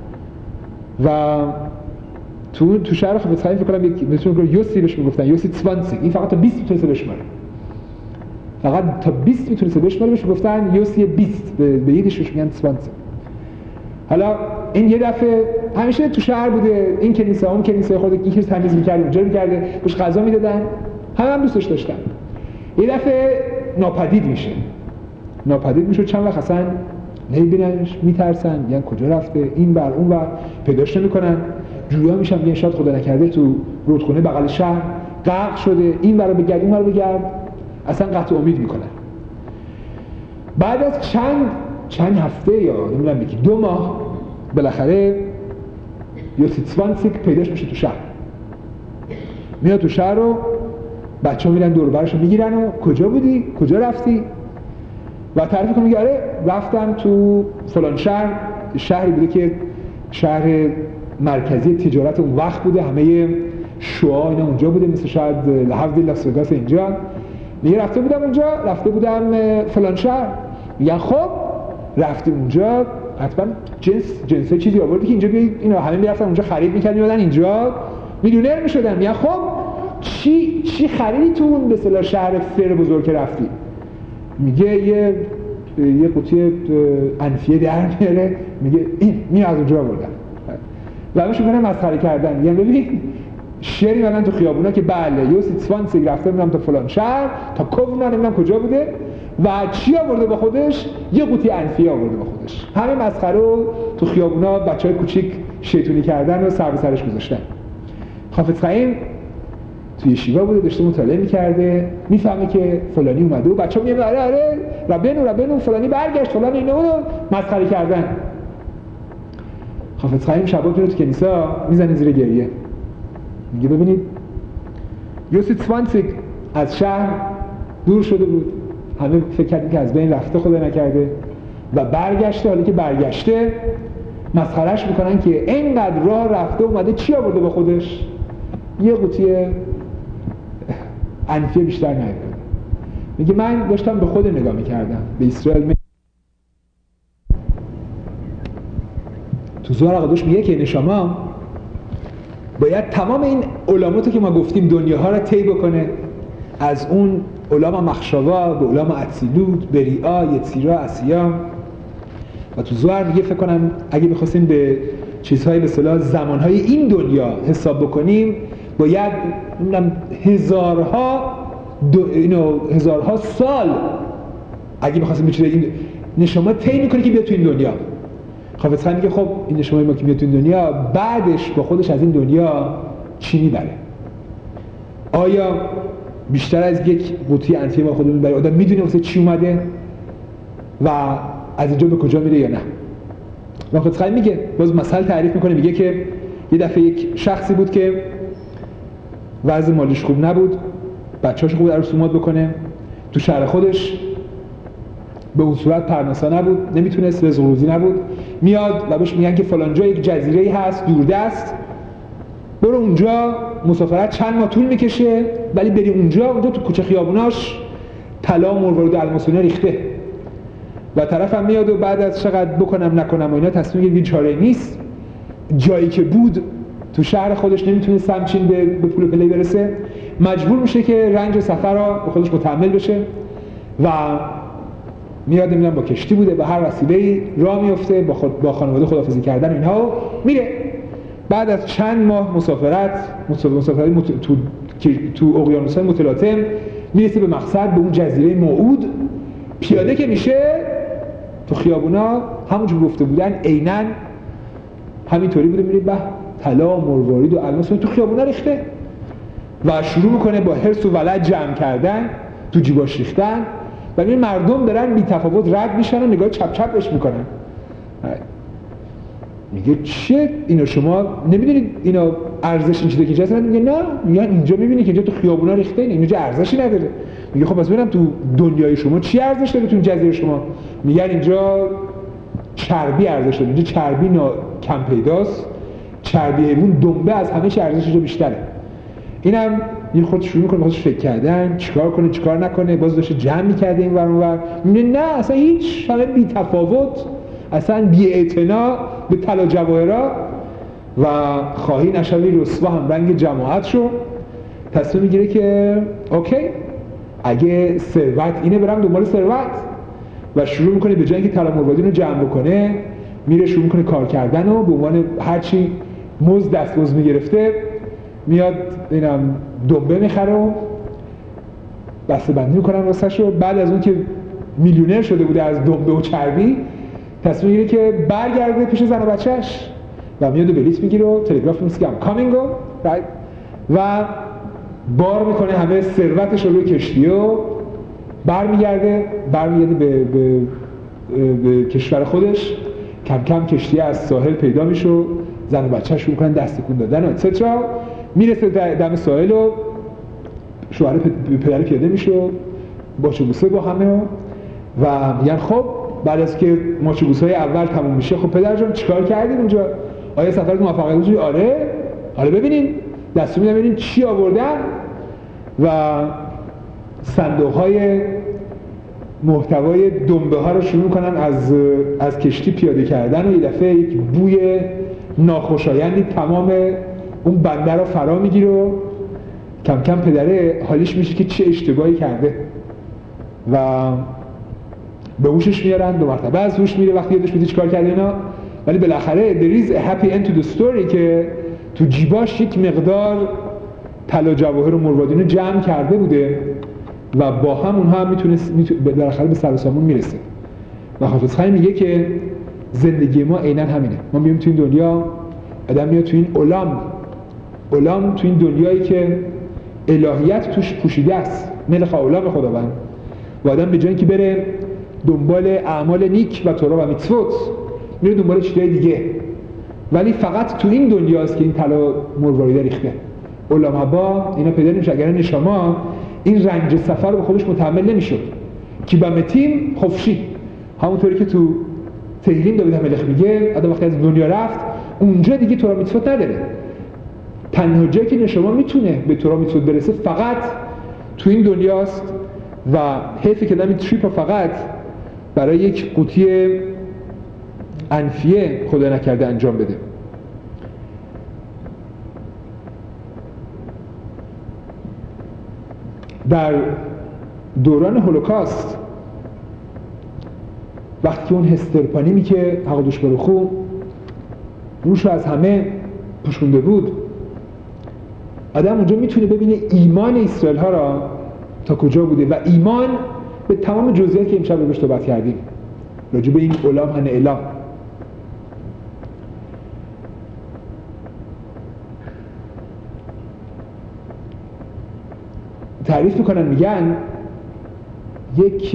و تو تو شهر خافز خایم فکر کنم یک مثلا یوسی بهش میگفتن، یوسی بیست. این فقط تا بیست میتونه بشماره، فقط تا بیست میتونه بشماره، بهش میگفتن یوسی بیست، به, به یدیش بهش میگن بیست. حالا این یه دفعه همیشه تو شهر بوده، این کنیسه اون کنیسه خود این که تمیز می‌کرد اونجا می‌کرده، بهش غذا میدادن، همه هم دوستش داشتن. یه دفعه ناپدید میشه ناپدید میشه چند وقت اصلا نمیبیننش، میترسن، میگن کجا رفته، این بر اون بر پیداش نمیکنن، جویا میشن میگن شاید خدا نکرده تو رودخونه بغل شهر غرق شده، این برو بگرد اون برو بگرد، اصلا قطع امید میکنن. بعد از چند چند هفته یا نمیدونم یکی دو ماه بالاخره یوسی بیست پیداش میشه تو شهر، میاد تو شهر رو بچه‌ها میرن دور و برش میگیرن و کجا بودی؟ کجا رفتی؟ و تعریف کنه میگه آره رفتم تو فلان شهر، شهری بوده که شهر مرکزی تجارت اون وقت بوده، همه شعاع اینا اونجا بوده، مثل شاید لحظه لاس وگاس اینجا. میگه رفته بودم اونجا، رفته بودم فلان شهر. میگن خب رفتی اونجا حتما جنس جنس چیزی آوردی که اینجا بیاید، اینا همه میرفتن اونجا خرید میکردن میادن اینجا میلیونر میشدن. میگن خب چی چی خریدی تو اون به اصطلاح شهر فر بزرگ که رفتی؟ میگه یه یه قوطی انفیه در میاره، میگه این می از اونجا آوردم. و همش میگن مسخره کردن. یعنی ببین شعری مثلا تو خیابونا که بله یوسی بیست رفته میرم تا فلان شهر تا کوونا نمیدونم کجا بوده و چی آورده با خودش؟ یه قوطی انفیه آورده با خودش. همین مسخره رو تو خیابونا بچهای کوچیک شیطونی کردن و سر به سرش گذاشتن. خافز خایم توی شیوا بوده، داشته مطالعه می‌کرده، میفهمه که فلانی اومده و بچه‌ها میگن آره آره ربنو ربنو فلانی برگشت، فلان اینو اونو مسخره کردن. خافز خایم شبا میره تو کنیسا میزنه زیر گریه، میگه ببینید یوسی بیست از شهر دور شده بود، همه فکر کردیم که از بین رفته خدا نکرده و برگشته. حالا که برگشته مسخرهش میکنن که اینقدر راه رفته اومده چی آورده با خودش؟ یه قوطی انفیه بیشتر نیاورده. میگه من داشتم به خود نگاه میکردم، به اسرائیل. می... تو زوار قدوش میگه که نشما باید تمام این علاماتو که ما گفتیم دنیاها رو طی بکنه، از اون علام مخشوا به علام اتسیلوت، بریئا، یتیرا، اسیا. و تو زوار میگه فکر کنم اگه بخواستیم به چیزهای به اصطلاح زمانهای این دنیا حساب بکنیم باید هزارها دو اینو هزارها سال اگه بخواستیم به چیزهای این نشما طی میکنه که بیاد تو این دنیا. خافز خایم میگه خب این نشمای ما که میاد تو این دنیا بعدش با خودش از این دنیا چی میبره؟ آیا بیشتر از یک قوطی انفیه ما خودمون میبره؟ آدم میدونه واسه چی اومده و از اینجا به کجا میره یا نه؟ و خافز خایم میگه باز مثال تعریف میکنه، میگه که یه دفعه یک شخصی بود که وضع مالیش خوب نبود، بچه‌اش خوب درس اومد بکنه، تو شهر خودش به اون صورت پرناسا نبود، نمیتونست، رزق روزی نبود. میاد و بهش میگن که فلان جا یک جزیره‌ای هست دوردست، برو اونجا، مسافرت چند ماه طول میکشه ولی بری اونجا، اونجا تو کوچه خیابوناش طلا و مروارید الماسونه ریخته. و طرفم میاد و بعد از چقدر بکنم نکنم و اینا تصمیم میگیره چاره نیست، جایی که بود تو شهر خودش نمیتونست همچین به, به پول پلی برسه، مجبور میشه که رنج سفر را به خودش متحمل بشه و میاد نمیدونم با کشتی بوده با هر وسیله‌ای راه میفته با خود با خانواده خداحافظی کردن اینها و میره. بعد از چند ماه مسافرت مسافرت مت... تو تو اقیانوس‌های متلاطم میرسه به مقصد، به اون جزیره موعود. پیاده که میشه تو خیابونا همونجور گفته بودن عیناً همینطوری بوده، میره به طلا و مروارید و الماس تو خیابونا ریخته و شروع میکنه با حرص و ولع جمع کردن، تو جیباش ریختن و این مردم دارن بی تفاوت رد میشن و نگاه چپ چپ بهش میکنن. میگه چه اینا شما نمیدونید اینا ارزش این چیزی که هست؟ میگه نه، میگن اینجا میبینی که اینجا تو خیابونا ریخته، اینجا ارزشی نداره. میگه خب پس ببینم تو دنیای شما چی ارزش داره تو این جزیره شما؟ میگن اینجا چربی ارزش داره، اینجا چربی نا... کم پیداست، چربی حیوان دنبه از همه چی ارزشش بیشتره. اینم یه خود شروع میکنه خودش فکر کردن چیکار کنه چیکار نکنه، باز داشته جمع میکرده این ور اون ور. میگه نه اصلا هیچ، همه بی تفاوت، اصلا بی اعتنا به طلا جواهرات و خواهی نشوی رسوا هم رنگ جماعت شو. تصمیم میگیره که اوکی اگه ثروت اینه برم دنبال ثروت و شروع میکنه به جایی که طلا مروارید رو جمع بکنه میره شروع میکنه کار کردن و به عنوان هرچی مزد دستمزد میگرفته میاد اینم دنبه میخره و بسته بندی میکنن واسش رو. بعد از اون که میلیونر شده بوده از دنبه و چربی تصمیم میگیره که برگرده پیش زن و بچهش و میاد و بلیط میگیره و تلگراف میسکه هم کامینگو و بار میکنه همه ثروتش رو روی کشتی و برمیگرده برمیگرده به, به, به کشور خودش. کم کم کشتی از ساحل پیدا میشه و زن و بچه‌ش شروع میکنن دست تکون دادن و اتسترا. میرسه دم ساحل و شوهر پدر پیاده میشه باچه بوسه با همه و میگن خب بعد از که ماچه بوسه‌های اول تموم میشه خب پدر جان چیکار کردید اونجا؟ آیا سفرت موفق بود؟ آره. حالا ببینین دستور میدم ببینین چی آوردن و صندوق‌های محتوای دنبه ها رو شروع کنن از از کشتی پیاده کردن و یه دفعه یک بوی ناخوشایندی تمام اون بنده رو فرا میگیره و کم کم پدره حالیش میشه که چه اشتباهی کرده و به هوشش میارن. دو مرتبه از هوش میره وقتی یادش میاد چیکار کرده اینا، ولی بالاخره there is a happy end to the story که تو جیباش یک مقدار طلا جواهر و مروارید جمع کرده بوده و با هم اونها هم میتونه بالاخره به سر و سامون میرسه. و حافظ خانی میگه که زندگی ما عیناً همینه. ما میایم تو این دنیا، آدم میاد تو این علام علام تو این دنیایی که الهیت توش پوشیده است، ملخ علام خداوند، و آدم به جای اینکه بره دنبال اعمال نیک و تورا و میتسوت میره دنبال چیزای دیگه، ولی فقط تو این دنیاست که این طلا مروارید ریخته. علما اینا پیدا نمیشه. اگر نشما این رنج سفر رو به خودش متحمل نمیشد که با متیم خفشی، همونطوری که تو تهریم داوود هملخ میگه آدم وقتی از دنیا رفت اونجا دیگه تورا میتسوت نداره. تنها جایی که نشما میتونه به تورا میتسوت برسه فقط تو این دنیاست و حیفی که نمی تریپ فقط برای یک قوطی انفیه خدا نکرده انجام بده. در دوران هولوکاست وقتی که اون هسترپانیمی که حقادوش بروخو روش از همه پوشونده بود، آدم اونجا میتونه ببینه ایمان اسرائیل ها را تا کجا بوده و ایمان به تمام جزئیات که امشب روش صحبت کردیم راجع به این علام هن اعلام. تعریف میکنن میگن یک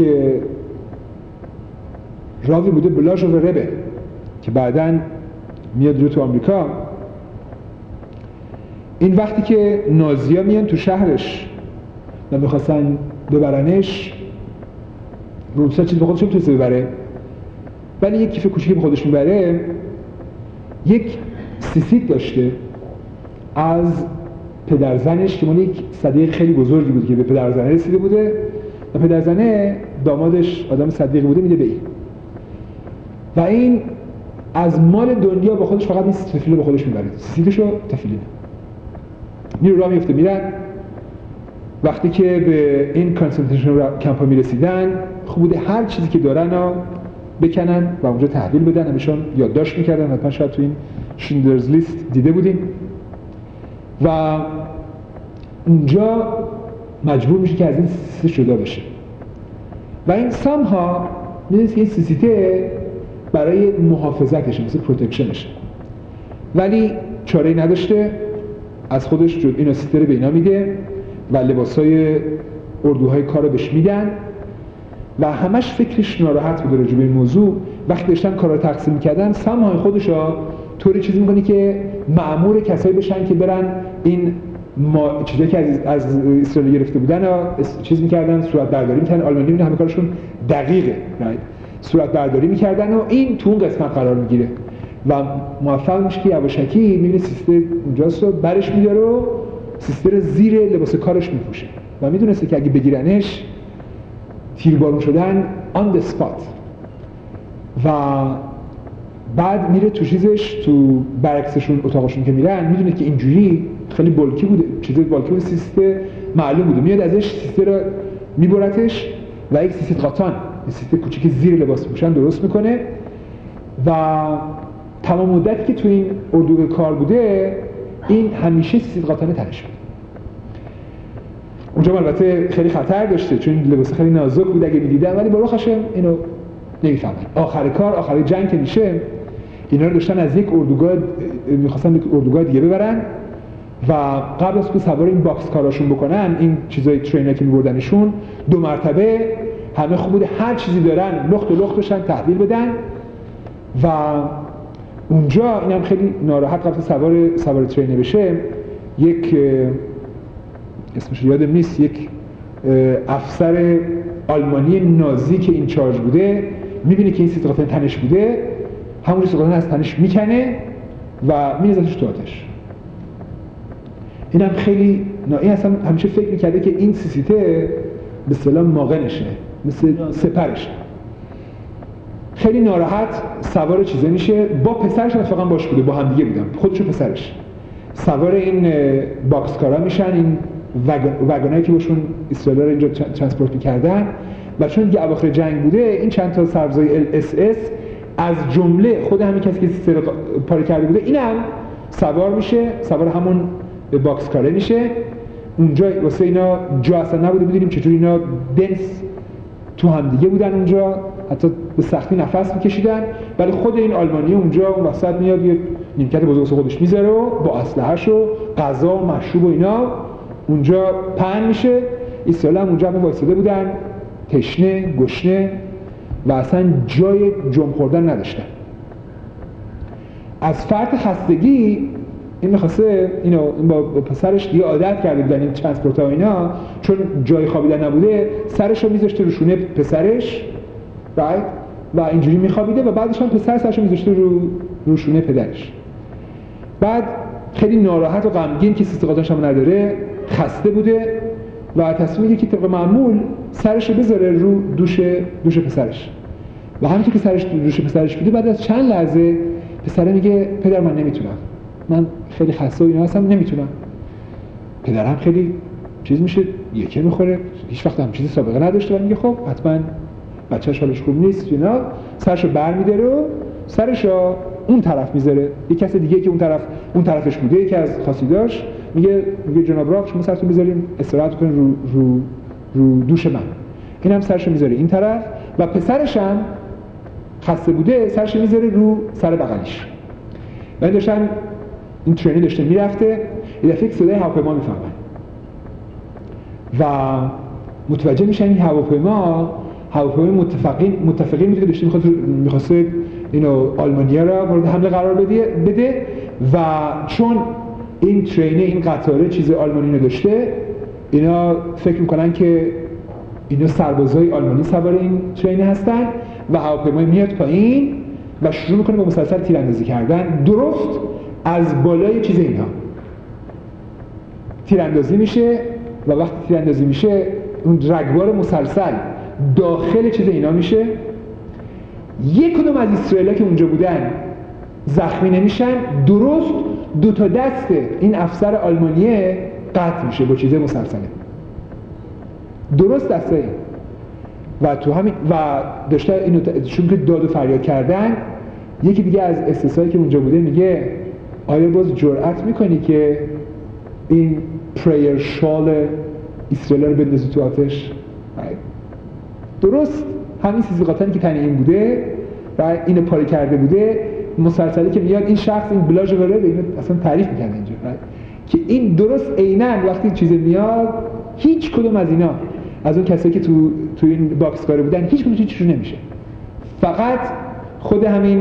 راوی بوده بلاژ و ربه که بعدن میاد رو تو آمریکا. این وقتی که نازی‌ها میان تو شهرش و میخواستن ببرنش، روسا چیز به خودش نمیتونسته ببره ولی یک کیف کوچیکی به خودش میبره. یک سیسیت داشته از پدرزنش که مال یک صدیق خیلی بزرگی بود که به پدرزنه رسیده بوده و پدرزنه دامادش آدم صدیقی بوده میده به این و این از مال دنیا با خودش فقط این تفیله به خودش میبره، سیسیتشو تفیله میره راه میفته میرن وقتی که به این کانسنتریشن کمپ ها میرسیدن خوب بوده هر چیزی که دارن رو بکنن و اونجا تحویل بدن. همشون یادداشت میکردن، حتما شاید تو این شیندلرز لیست دیده بودیم. و اونجا مجبور میشه که از این سیسیته جدا بشه و این سام ها میدونید که این سیسیته برای محافظتشه، مثل پروتکشنشه، ولی چاره‌ای نداشته، از خودش جد این سیسیته رو به اینا میده و لباسای اردوهای کار رو بهش میدن و همش فکرش ناراحت بود راجع به این موضوع. وقتی داشتن کارا رو تقسیم میکردن سام های خودش ها طوری چیزی میکنه که مأمور کسایی بشن که برن این ما چیزایی که از از اسرائیل گرفته بودن ها چیز میکردن، صورت برداری میکردن. آلمانی میدونن همه کارشون دقیقه، right؟ صورت برداری میکردن و این تو اون قسمت قرار میگیره و موفق میشه که یواشکی میبینه سیستر اونجاست رو برش میداره و سیستر زیر لباس کارش میپوشه و میدونسته که اگه بگیرنش تیربارون شدن on the spot. و بعد میره تو چیزش، تو برعکسشون اتاقشون که میرن میدونه که اینجوری خیلی بالکی بوده، چیزای بالکی بوده، سیستر معلوم بوده، میاد ازش سیستر رو میبرتش و یک سیستر قاطان، یک سیستر کوچیک زیر لباس پوشن درست میکنه و تمام مدتی که تو این اردوگاه کار بوده این همیشه سیستر قاطانه تنش بود. اونجا البته خیلی خطر داشته چون این لباس خیلی نازک بود اگه میدیدن، ولی برای خشم اینو نمیفهمن. آخر کار، آخر جنگ که میشه، اینا رو داشتن از یک اردوگاه میخواستن یک اردوگاه دیگه ببرن و قبل از که سوار این باکس کاراشون بکنن، این چیزای ترینر که میبردنشون، دو مرتبه همه خوب بوده هر چیزی دارن لخت و لخت بشن تحویل بدن و اونجا اینم خیلی ناراحت قبل سوار سوار ترینر بشه، یک اسمش یادم نیست، یک افسر آلمانی نازی که این چارج بوده میبینه که این سیستقاطن تنش بوده، همون سیستقاطن از تنش میکنه و میریزتش تو آتش. اینم خیلی نا... این اصلا همیشه فکر میکرده که این سیسیته به اصطلاح ماغنشه، مثل سپرشه. خیلی ناراحت سوار چیزه میشه، با پسرش اتفاقا باش بوده، با هم دیگه بودن، خودش و پسرش سوار این باکس کارا میشن، این وگنایی که باشون اسرائیل رو اینجا ترانسپورت میکردن و چون دیگه اواخر جنگ بوده این چند تا سربازای ال اس اس از جمله خود همین کسی که سر پاره کرده بوده اینم سوار میشه، سوار همون باکس کاره میشه. اونجا واسه اینا جا اصلا نبوده، بدونیم چطور اینا دنس تو هم دیگه بودن اونجا، حتی به سختی نفس میکشیدن، ولی خود این آلمانی اونجا اون وسط میاد یه نیمکت بزرگ واسه خودش میذاره و با اسلحه‌ش و غذا و مشروب و اینا اونجا پهن میشه. اسرائیل هم اونجا همه وایساده بودن تشنه گشنه و اصلا جای جم خوردن نداشتن. از فرط خستگی این میخواسته اینو این با پسرش دیگه عادت کرده بودن این ترانسپورت ها اینا، چون جای خوابیدن نبوده سرش رو میذاشته رو شونه پسرش right? و اینجوری میخوابیده و بعدش هم پسر سرش رو میذاشته رو رو شونه پدرش. بعد خیلی ناراحت و غمگین که سیستقاطش هم نداره، خسته بوده و تصمیم میگیره که طبق معمول سرش رو بذاره رو دوش دوش پسرش و همینطور که سرش دوش پسرش بوده بعد از چند لحظه پسر میگه پدر من نمیتونم، من خیلی خسته و اینا هستم نمیتونم. پدر هم خیلی چیز میشه، یکی میخوره، هیچ وقت هم چیزی سابقه نداشته و میگه خب حتما بچه‌ش حالش خوب نیست اینا، سرشو برمی‌داره و سرشو اون طرف میذاره. یک کس دیگه که اون طرف اون طرفش بوده یکی از خاصیداش میگه میگه جناب راق شما سرتون بذارین استراحت کنین رو رو رو دوش من. اینم سرشو میذاره این طرف و پسرش هم خسته بوده سرشو میذاره رو سر بغلیش. بعد داشتن این ترینی داشته میرفته، یه دفعه صدای هواپیما میفهمن و متوجه میشن این هواپیما هواپیمای متفقین متفقین بوده که داشته میخواد میخواسته اینو آلمانیا را مورد حمله قرار بده بده و چون این ترینه این قطاره چیز آلمانی رو داشته، اینا فکر میکنن که اینا سربازای آلمانی سوار این ترینه هستن و هواپیما میاد پایین و شروع میکنه با مسلسل تیراندازی کردن. درست از بالای چیز اینا تیراندازی میشه و وقتی تیراندازی میشه اون رگبار مسلسل داخل چیز اینا میشه. یک کدوم از اسرائیل‌ها که اونجا بودن زخمی نمیشن، درست دو تا دست این افسر آلمانیه قطع میشه با چیز مسلسله. درست دسته و تو همین و داشته اینو چون که داد و فریاد کردن. یکی دیگه از استثنایی که اونجا بوده میگه آیا باز جرأت میکنی که این پریر شال اسرائیل رو بندازی تو آتش؟ درست همین سیزی قاطنی که تنی این بوده و اینو پاره کرده بوده، مسلسلی که میاد این شخص این بلاژ وره اینو اصلا تعریف میکنه اینجا که این درست عیناً وقتی چیز میاد هیچ کدوم از اینا از اون کسایی که تو تو این باکس کاره بودن هیچ کدوم چیزی نمیشه. فقط خود همین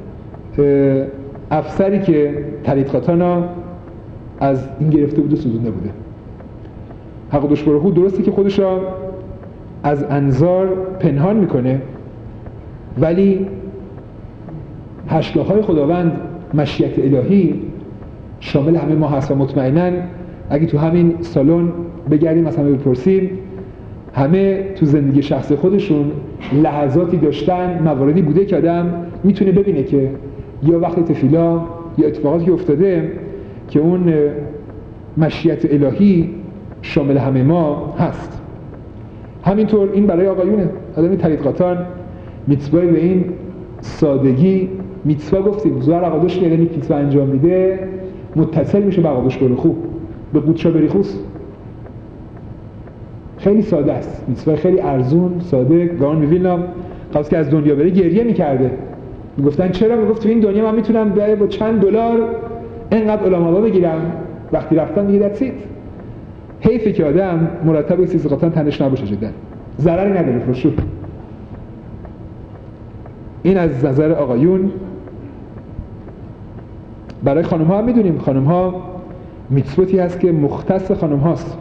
افسری که تلیتخاتانا از این گرفته بود و سوزونده بوده. حق دوشبرهو درسته که خودش را از انظار پنهان میکنه، ولی هشتگاه‌های خداوند، مشیت الهی شامل همه ما هست و مطمئناً اگه تو همین سالن بگردیم از همه بپرسیم، همه تو زندگی شخص خودشون لحظاتی داشتن، مواردی بوده که آدم میتونه ببینه که یا وقت تفیلا یا اتفاقاتی که افتاده که اون مشیت الهی شامل همه ما هست. همینطور این برای آقایونه. آدم تلیتخاتان میتسوا به این سادگی، میتسوا گفتیم زوار آقادوش که یعنی میتسوا انجام میده متصل میشه به آقادوش برخو، به قودشا بریخوس. خیلی ساده است، میتسوا خیلی ارزون ساده. گان می‌بینم قبل که از دنیا بره گریه میکرده، میگفتن چرا؟ میگفت تو این دنیا من میتونم با چند دلار اینقدر علماء بگیرم، وقتی رفتم میگه دتس ایت. حیفه که آدم مرتب این سیزی قطعا تنش نباشه، جدا ضرری نداره. فروشو این از نظر آقایون. برای خانم ها هم میدونیم خانم ها میتسوتی هست که مختص خانم هاست.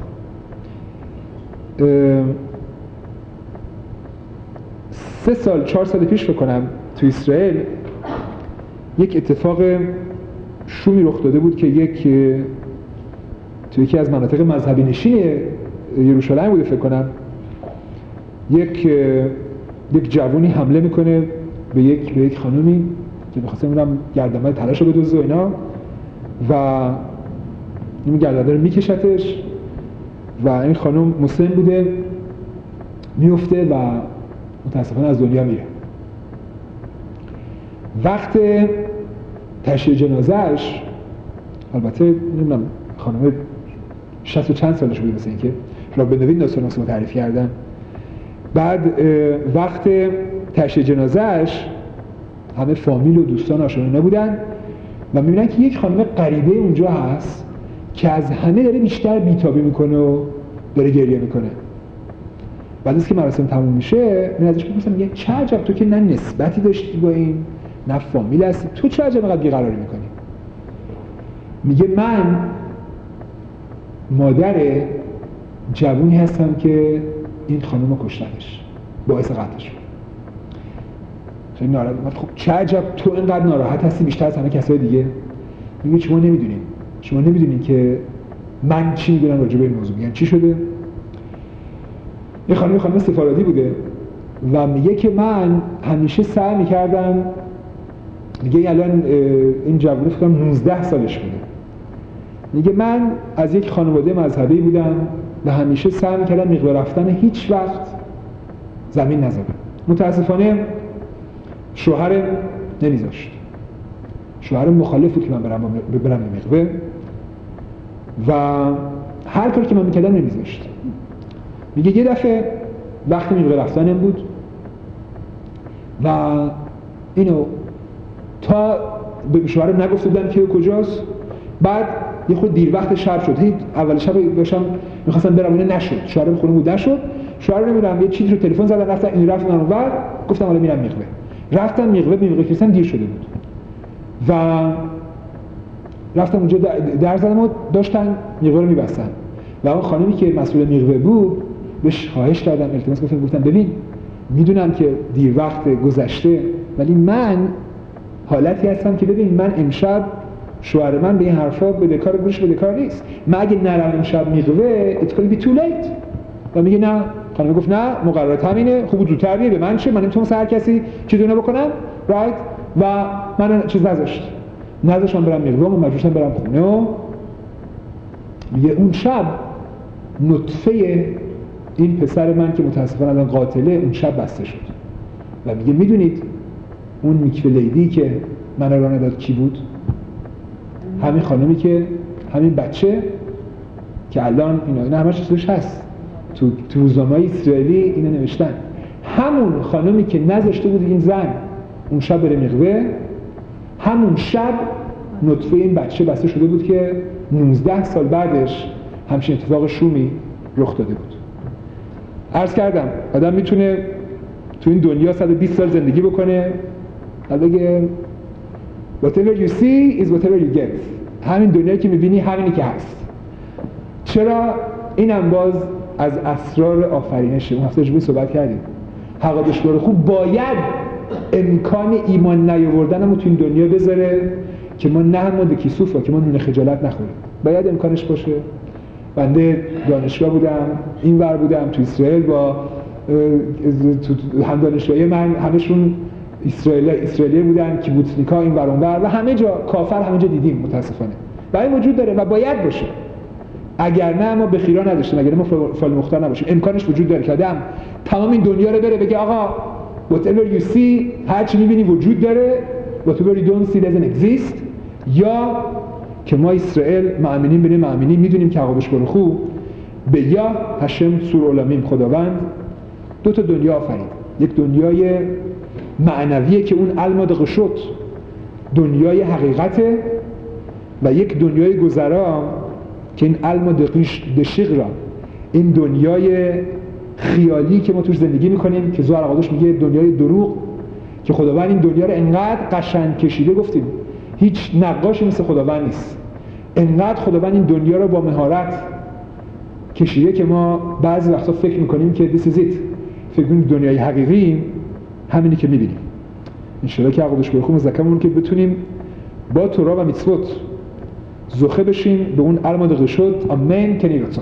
سه سال چهار سال پیش بکنم تو اسرائیل یک اتفاق شومی رخ داده بود که یک تو یکی از مناطق مذهبی نشین یروشلایم بوده فکر کنم، یک یک جوونی حمله میکنه به یک به یک خانومی که می‌خواسته اونم گردنبند تلاش رو بدوزه و اینا، و این گردنبند رو میکشتش و این خانم مسلم بوده، میفته و متاسفانه از دنیا میره. وقت تشییع جنازه‌اش، البته نمیدونم خانم شصت و چند سالش بوده، مثل اینکه را به نوین داستان رو تعریف کردن. بعد وقت تشییع جنازه‌اش همه فامیل و دوستان آشنا بودن و میبینن که یک خانم غریبه اونجا هست که از همه داره بیشتر بیتابی میکنه و داره گریه میکنه. بعد از که مراسم تموم میشه من ازش میپرسم، میگه چه عجب تو که نه نسبتی داشتی با این نه فامیل هستی، تو چه عجب اینقدر بیقراری میکنی؟ میگه من مادر جوونی هستم که این خانم رو کشتنش، باعث قتلش. خیلی ناراحت. خب چه عجب تو اینقدر ناراحت هستی بیشتر از همه کسای دیگه؟ میگه شما نمیدونین، شما نمیدونین که من چی میدونم راجع به این موضوع. میگن چی شده؟ یه خانم خانم سفارادی بوده و میگه که من همیشه سعی میکردم، میگه الان این جوونه فکر کنم نوزده سالش بوده، میگه من از یک خانواده مذهبی بودم و همیشه سعی میکردم مقدار رفتن هیچ وقت زمین نزدم. متاسفانه شوهر نمیذاشت، شوهر مخالف بود که من برم برم مقبره و هر کاری که من میکردم نمیذاشت. میگه یه دفعه وقتی مقبره رفتنم بود و اینو تا به شوهرم نگفته بودم که کجاست. بعد یه خود دیر وقت شب شد، هی اول شب داشتم می‌خواستم برم اون نشد، شوهرم خونه بود نشد، شوهر نمیدونم یه چیزی رو تلفن زدن رفتن این رفت من اونور، گفتم حالا میرم مقبره. رفتم مقبره، مقبره کردن دیر شده بود و رفتم اونجا در زدم و داشتن مقبره رو می‌بستن و اون خانمی که مسئول مقبره بود بهش خواهش کردم، التماس کردم، گفتم ببین میدونم که دیر وقت گذشته ولی من حالتی هستم که ببین من امشب شوهر من به این حرفا بدهکار گوش بدهکار نیست، من اگه نرم امشب مقبره it's gonna be too late. و میگه نه. خانم گفت نه مقررات همینه، خوب زودتر بیه به من چه، من نمیتونم هر کسی چیزی رو بکنم right. و من چیز نذاشت نذاشتم برم مقبره و مجبورم برم خونه. میگه اون شب نطفه این پسر من که متاسفانه الان قاتله اون شب بسته شد و میگه میدونید اون میکوه لیدی که من رو نداد کی بود؟ همین خانمی که همین بچه که الان اینا اینا همش چیزش هست تو تو روزنامه‌های اسرائیلی اینو نوشتن، همون خانمی که نذاشته بود این زن اون شب بره میقوه، همون شب نطفه این بچه بسته شده بود که نوزده سال بعدش همچین اتفاق شومی رخ داده بود. عرض کردم آدم میتونه تو این دنیا صد و بیست سال زندگی بکنه و بگه whatever you see is whatever you get. همین دنیایی که میبینی همینی که هست. چرا؟ اینم باز از اسرار آفرینشه. اون هفته جوری صحبت کردیم. حقادش باره خوب باید امکان ایمان نیاوردنمو تو این دنیا بذاره که ما نه هم ماده کیسوفا که ما نون خجالت نخوریم. باید امکانش باشه. بنده دانشگاه بودم، این ور بودم تو اسرائیل با هم دانشگاهی من همشون اسرائیل اسرائیلی بودن، کیبوتنیکا این ور اون ور و همه جا کافر همه جا دیدیم متاسفانه. و این وجود داره و باید باشه. اگر نه ما بخیرا نداشتیم، اگر ما فال مختار نباشیم، امکانش وجود داره که آدم تمام این دنیا رو بره بگه آقا whatever you see هر چی می‌بینی وجود داره، whatever you don't see doesn't exist. یا که ما اسرائیل مؤمنین بین مؤمنین میدونیم که عقابش برو خوب به یا هشم سور علامیم خداوند دو تا دنیا آفرید. یک دنیای معنویه که اون المادق شد دنیای حقیقته و یک دنیای گذرا که این المادقیش دشیق را این دنیای خیالی که ما توش زندگی میکنیم که زوار عقادش میگه دنیای دروغ که خداوند این دنیا رو انقدر قشنگ کشیده. گفتیم هیچ نقاشی مثل خداوند نیست. انقدر خداوند این دنیا رو با مهارت کشیده که ما بعضی وقتا فکر میکنیم که this is it. فکر میکنیم دنیای حقیقی همینی که میبینیم. انشالله که عقابش برو خوب مزکمون که بتونیم با تورا و میتسوت زخه بشیم به اون المادق شد. آمین کنیرتون.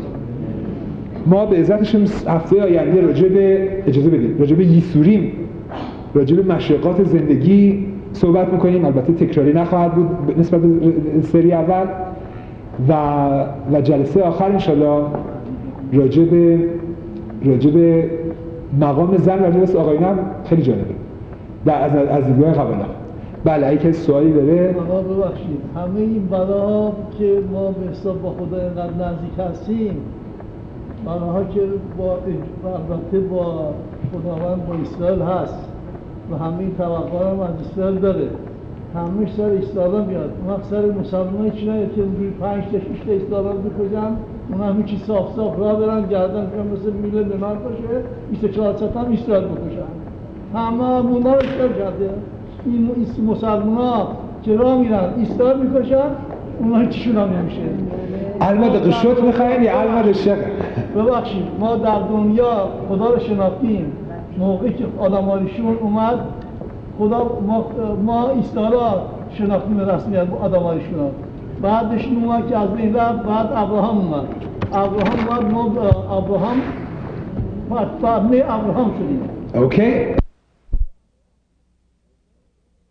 ما به عزتش هفته آینده راجع به اجازه بدیم راجع به یسوریم راجع به مشقات زندگی صحبت میکنیم. البته تکراری نخواهد بود نسبت به سری اول و و جلسه آخر انشالله راجع به راجع به مقام زن راجع به آقایونم خیلی جالبه در از از دیدگاه قبلا. بله اگه کسی سوالی داره. آقا ببخشید همه این بلاها که ما به حساب با خدا اینقدر نزدیک هستیم، بلاها که با البته با خداوند با اسرائیل هست و همه این توقع هم از اسرائیل داره، همه‌ش سر اسرائیل میاد. اون وقت سر مسلمان‌ها چی نیاد که اونجوری پنج تا شش تا اسرائیل بکشن، اون همه چی صاف صاف راه برن گردن کنن مثل میله نمر باشه بیست و چهار ساعت هم اسرائیل بکشن. همه اونا رو اشتر کرده. این مسلمان‌ها که راه میرن اسرائیل میکشن، اونها هیچشون هم نمیشه. المادق شد میخواین یا المادق شق؟ ببخشید ما در دنیا خدا رو شناختیم موقعی که آدماریشون اومد خدا ما ما ایستارا شناختیم رسمیت آدماریشون بعدش اومد که از بین رفت. بعد ابراهام اومد ابراهام اومد ما ابراهام بعد ابراهام شدیم. اوکی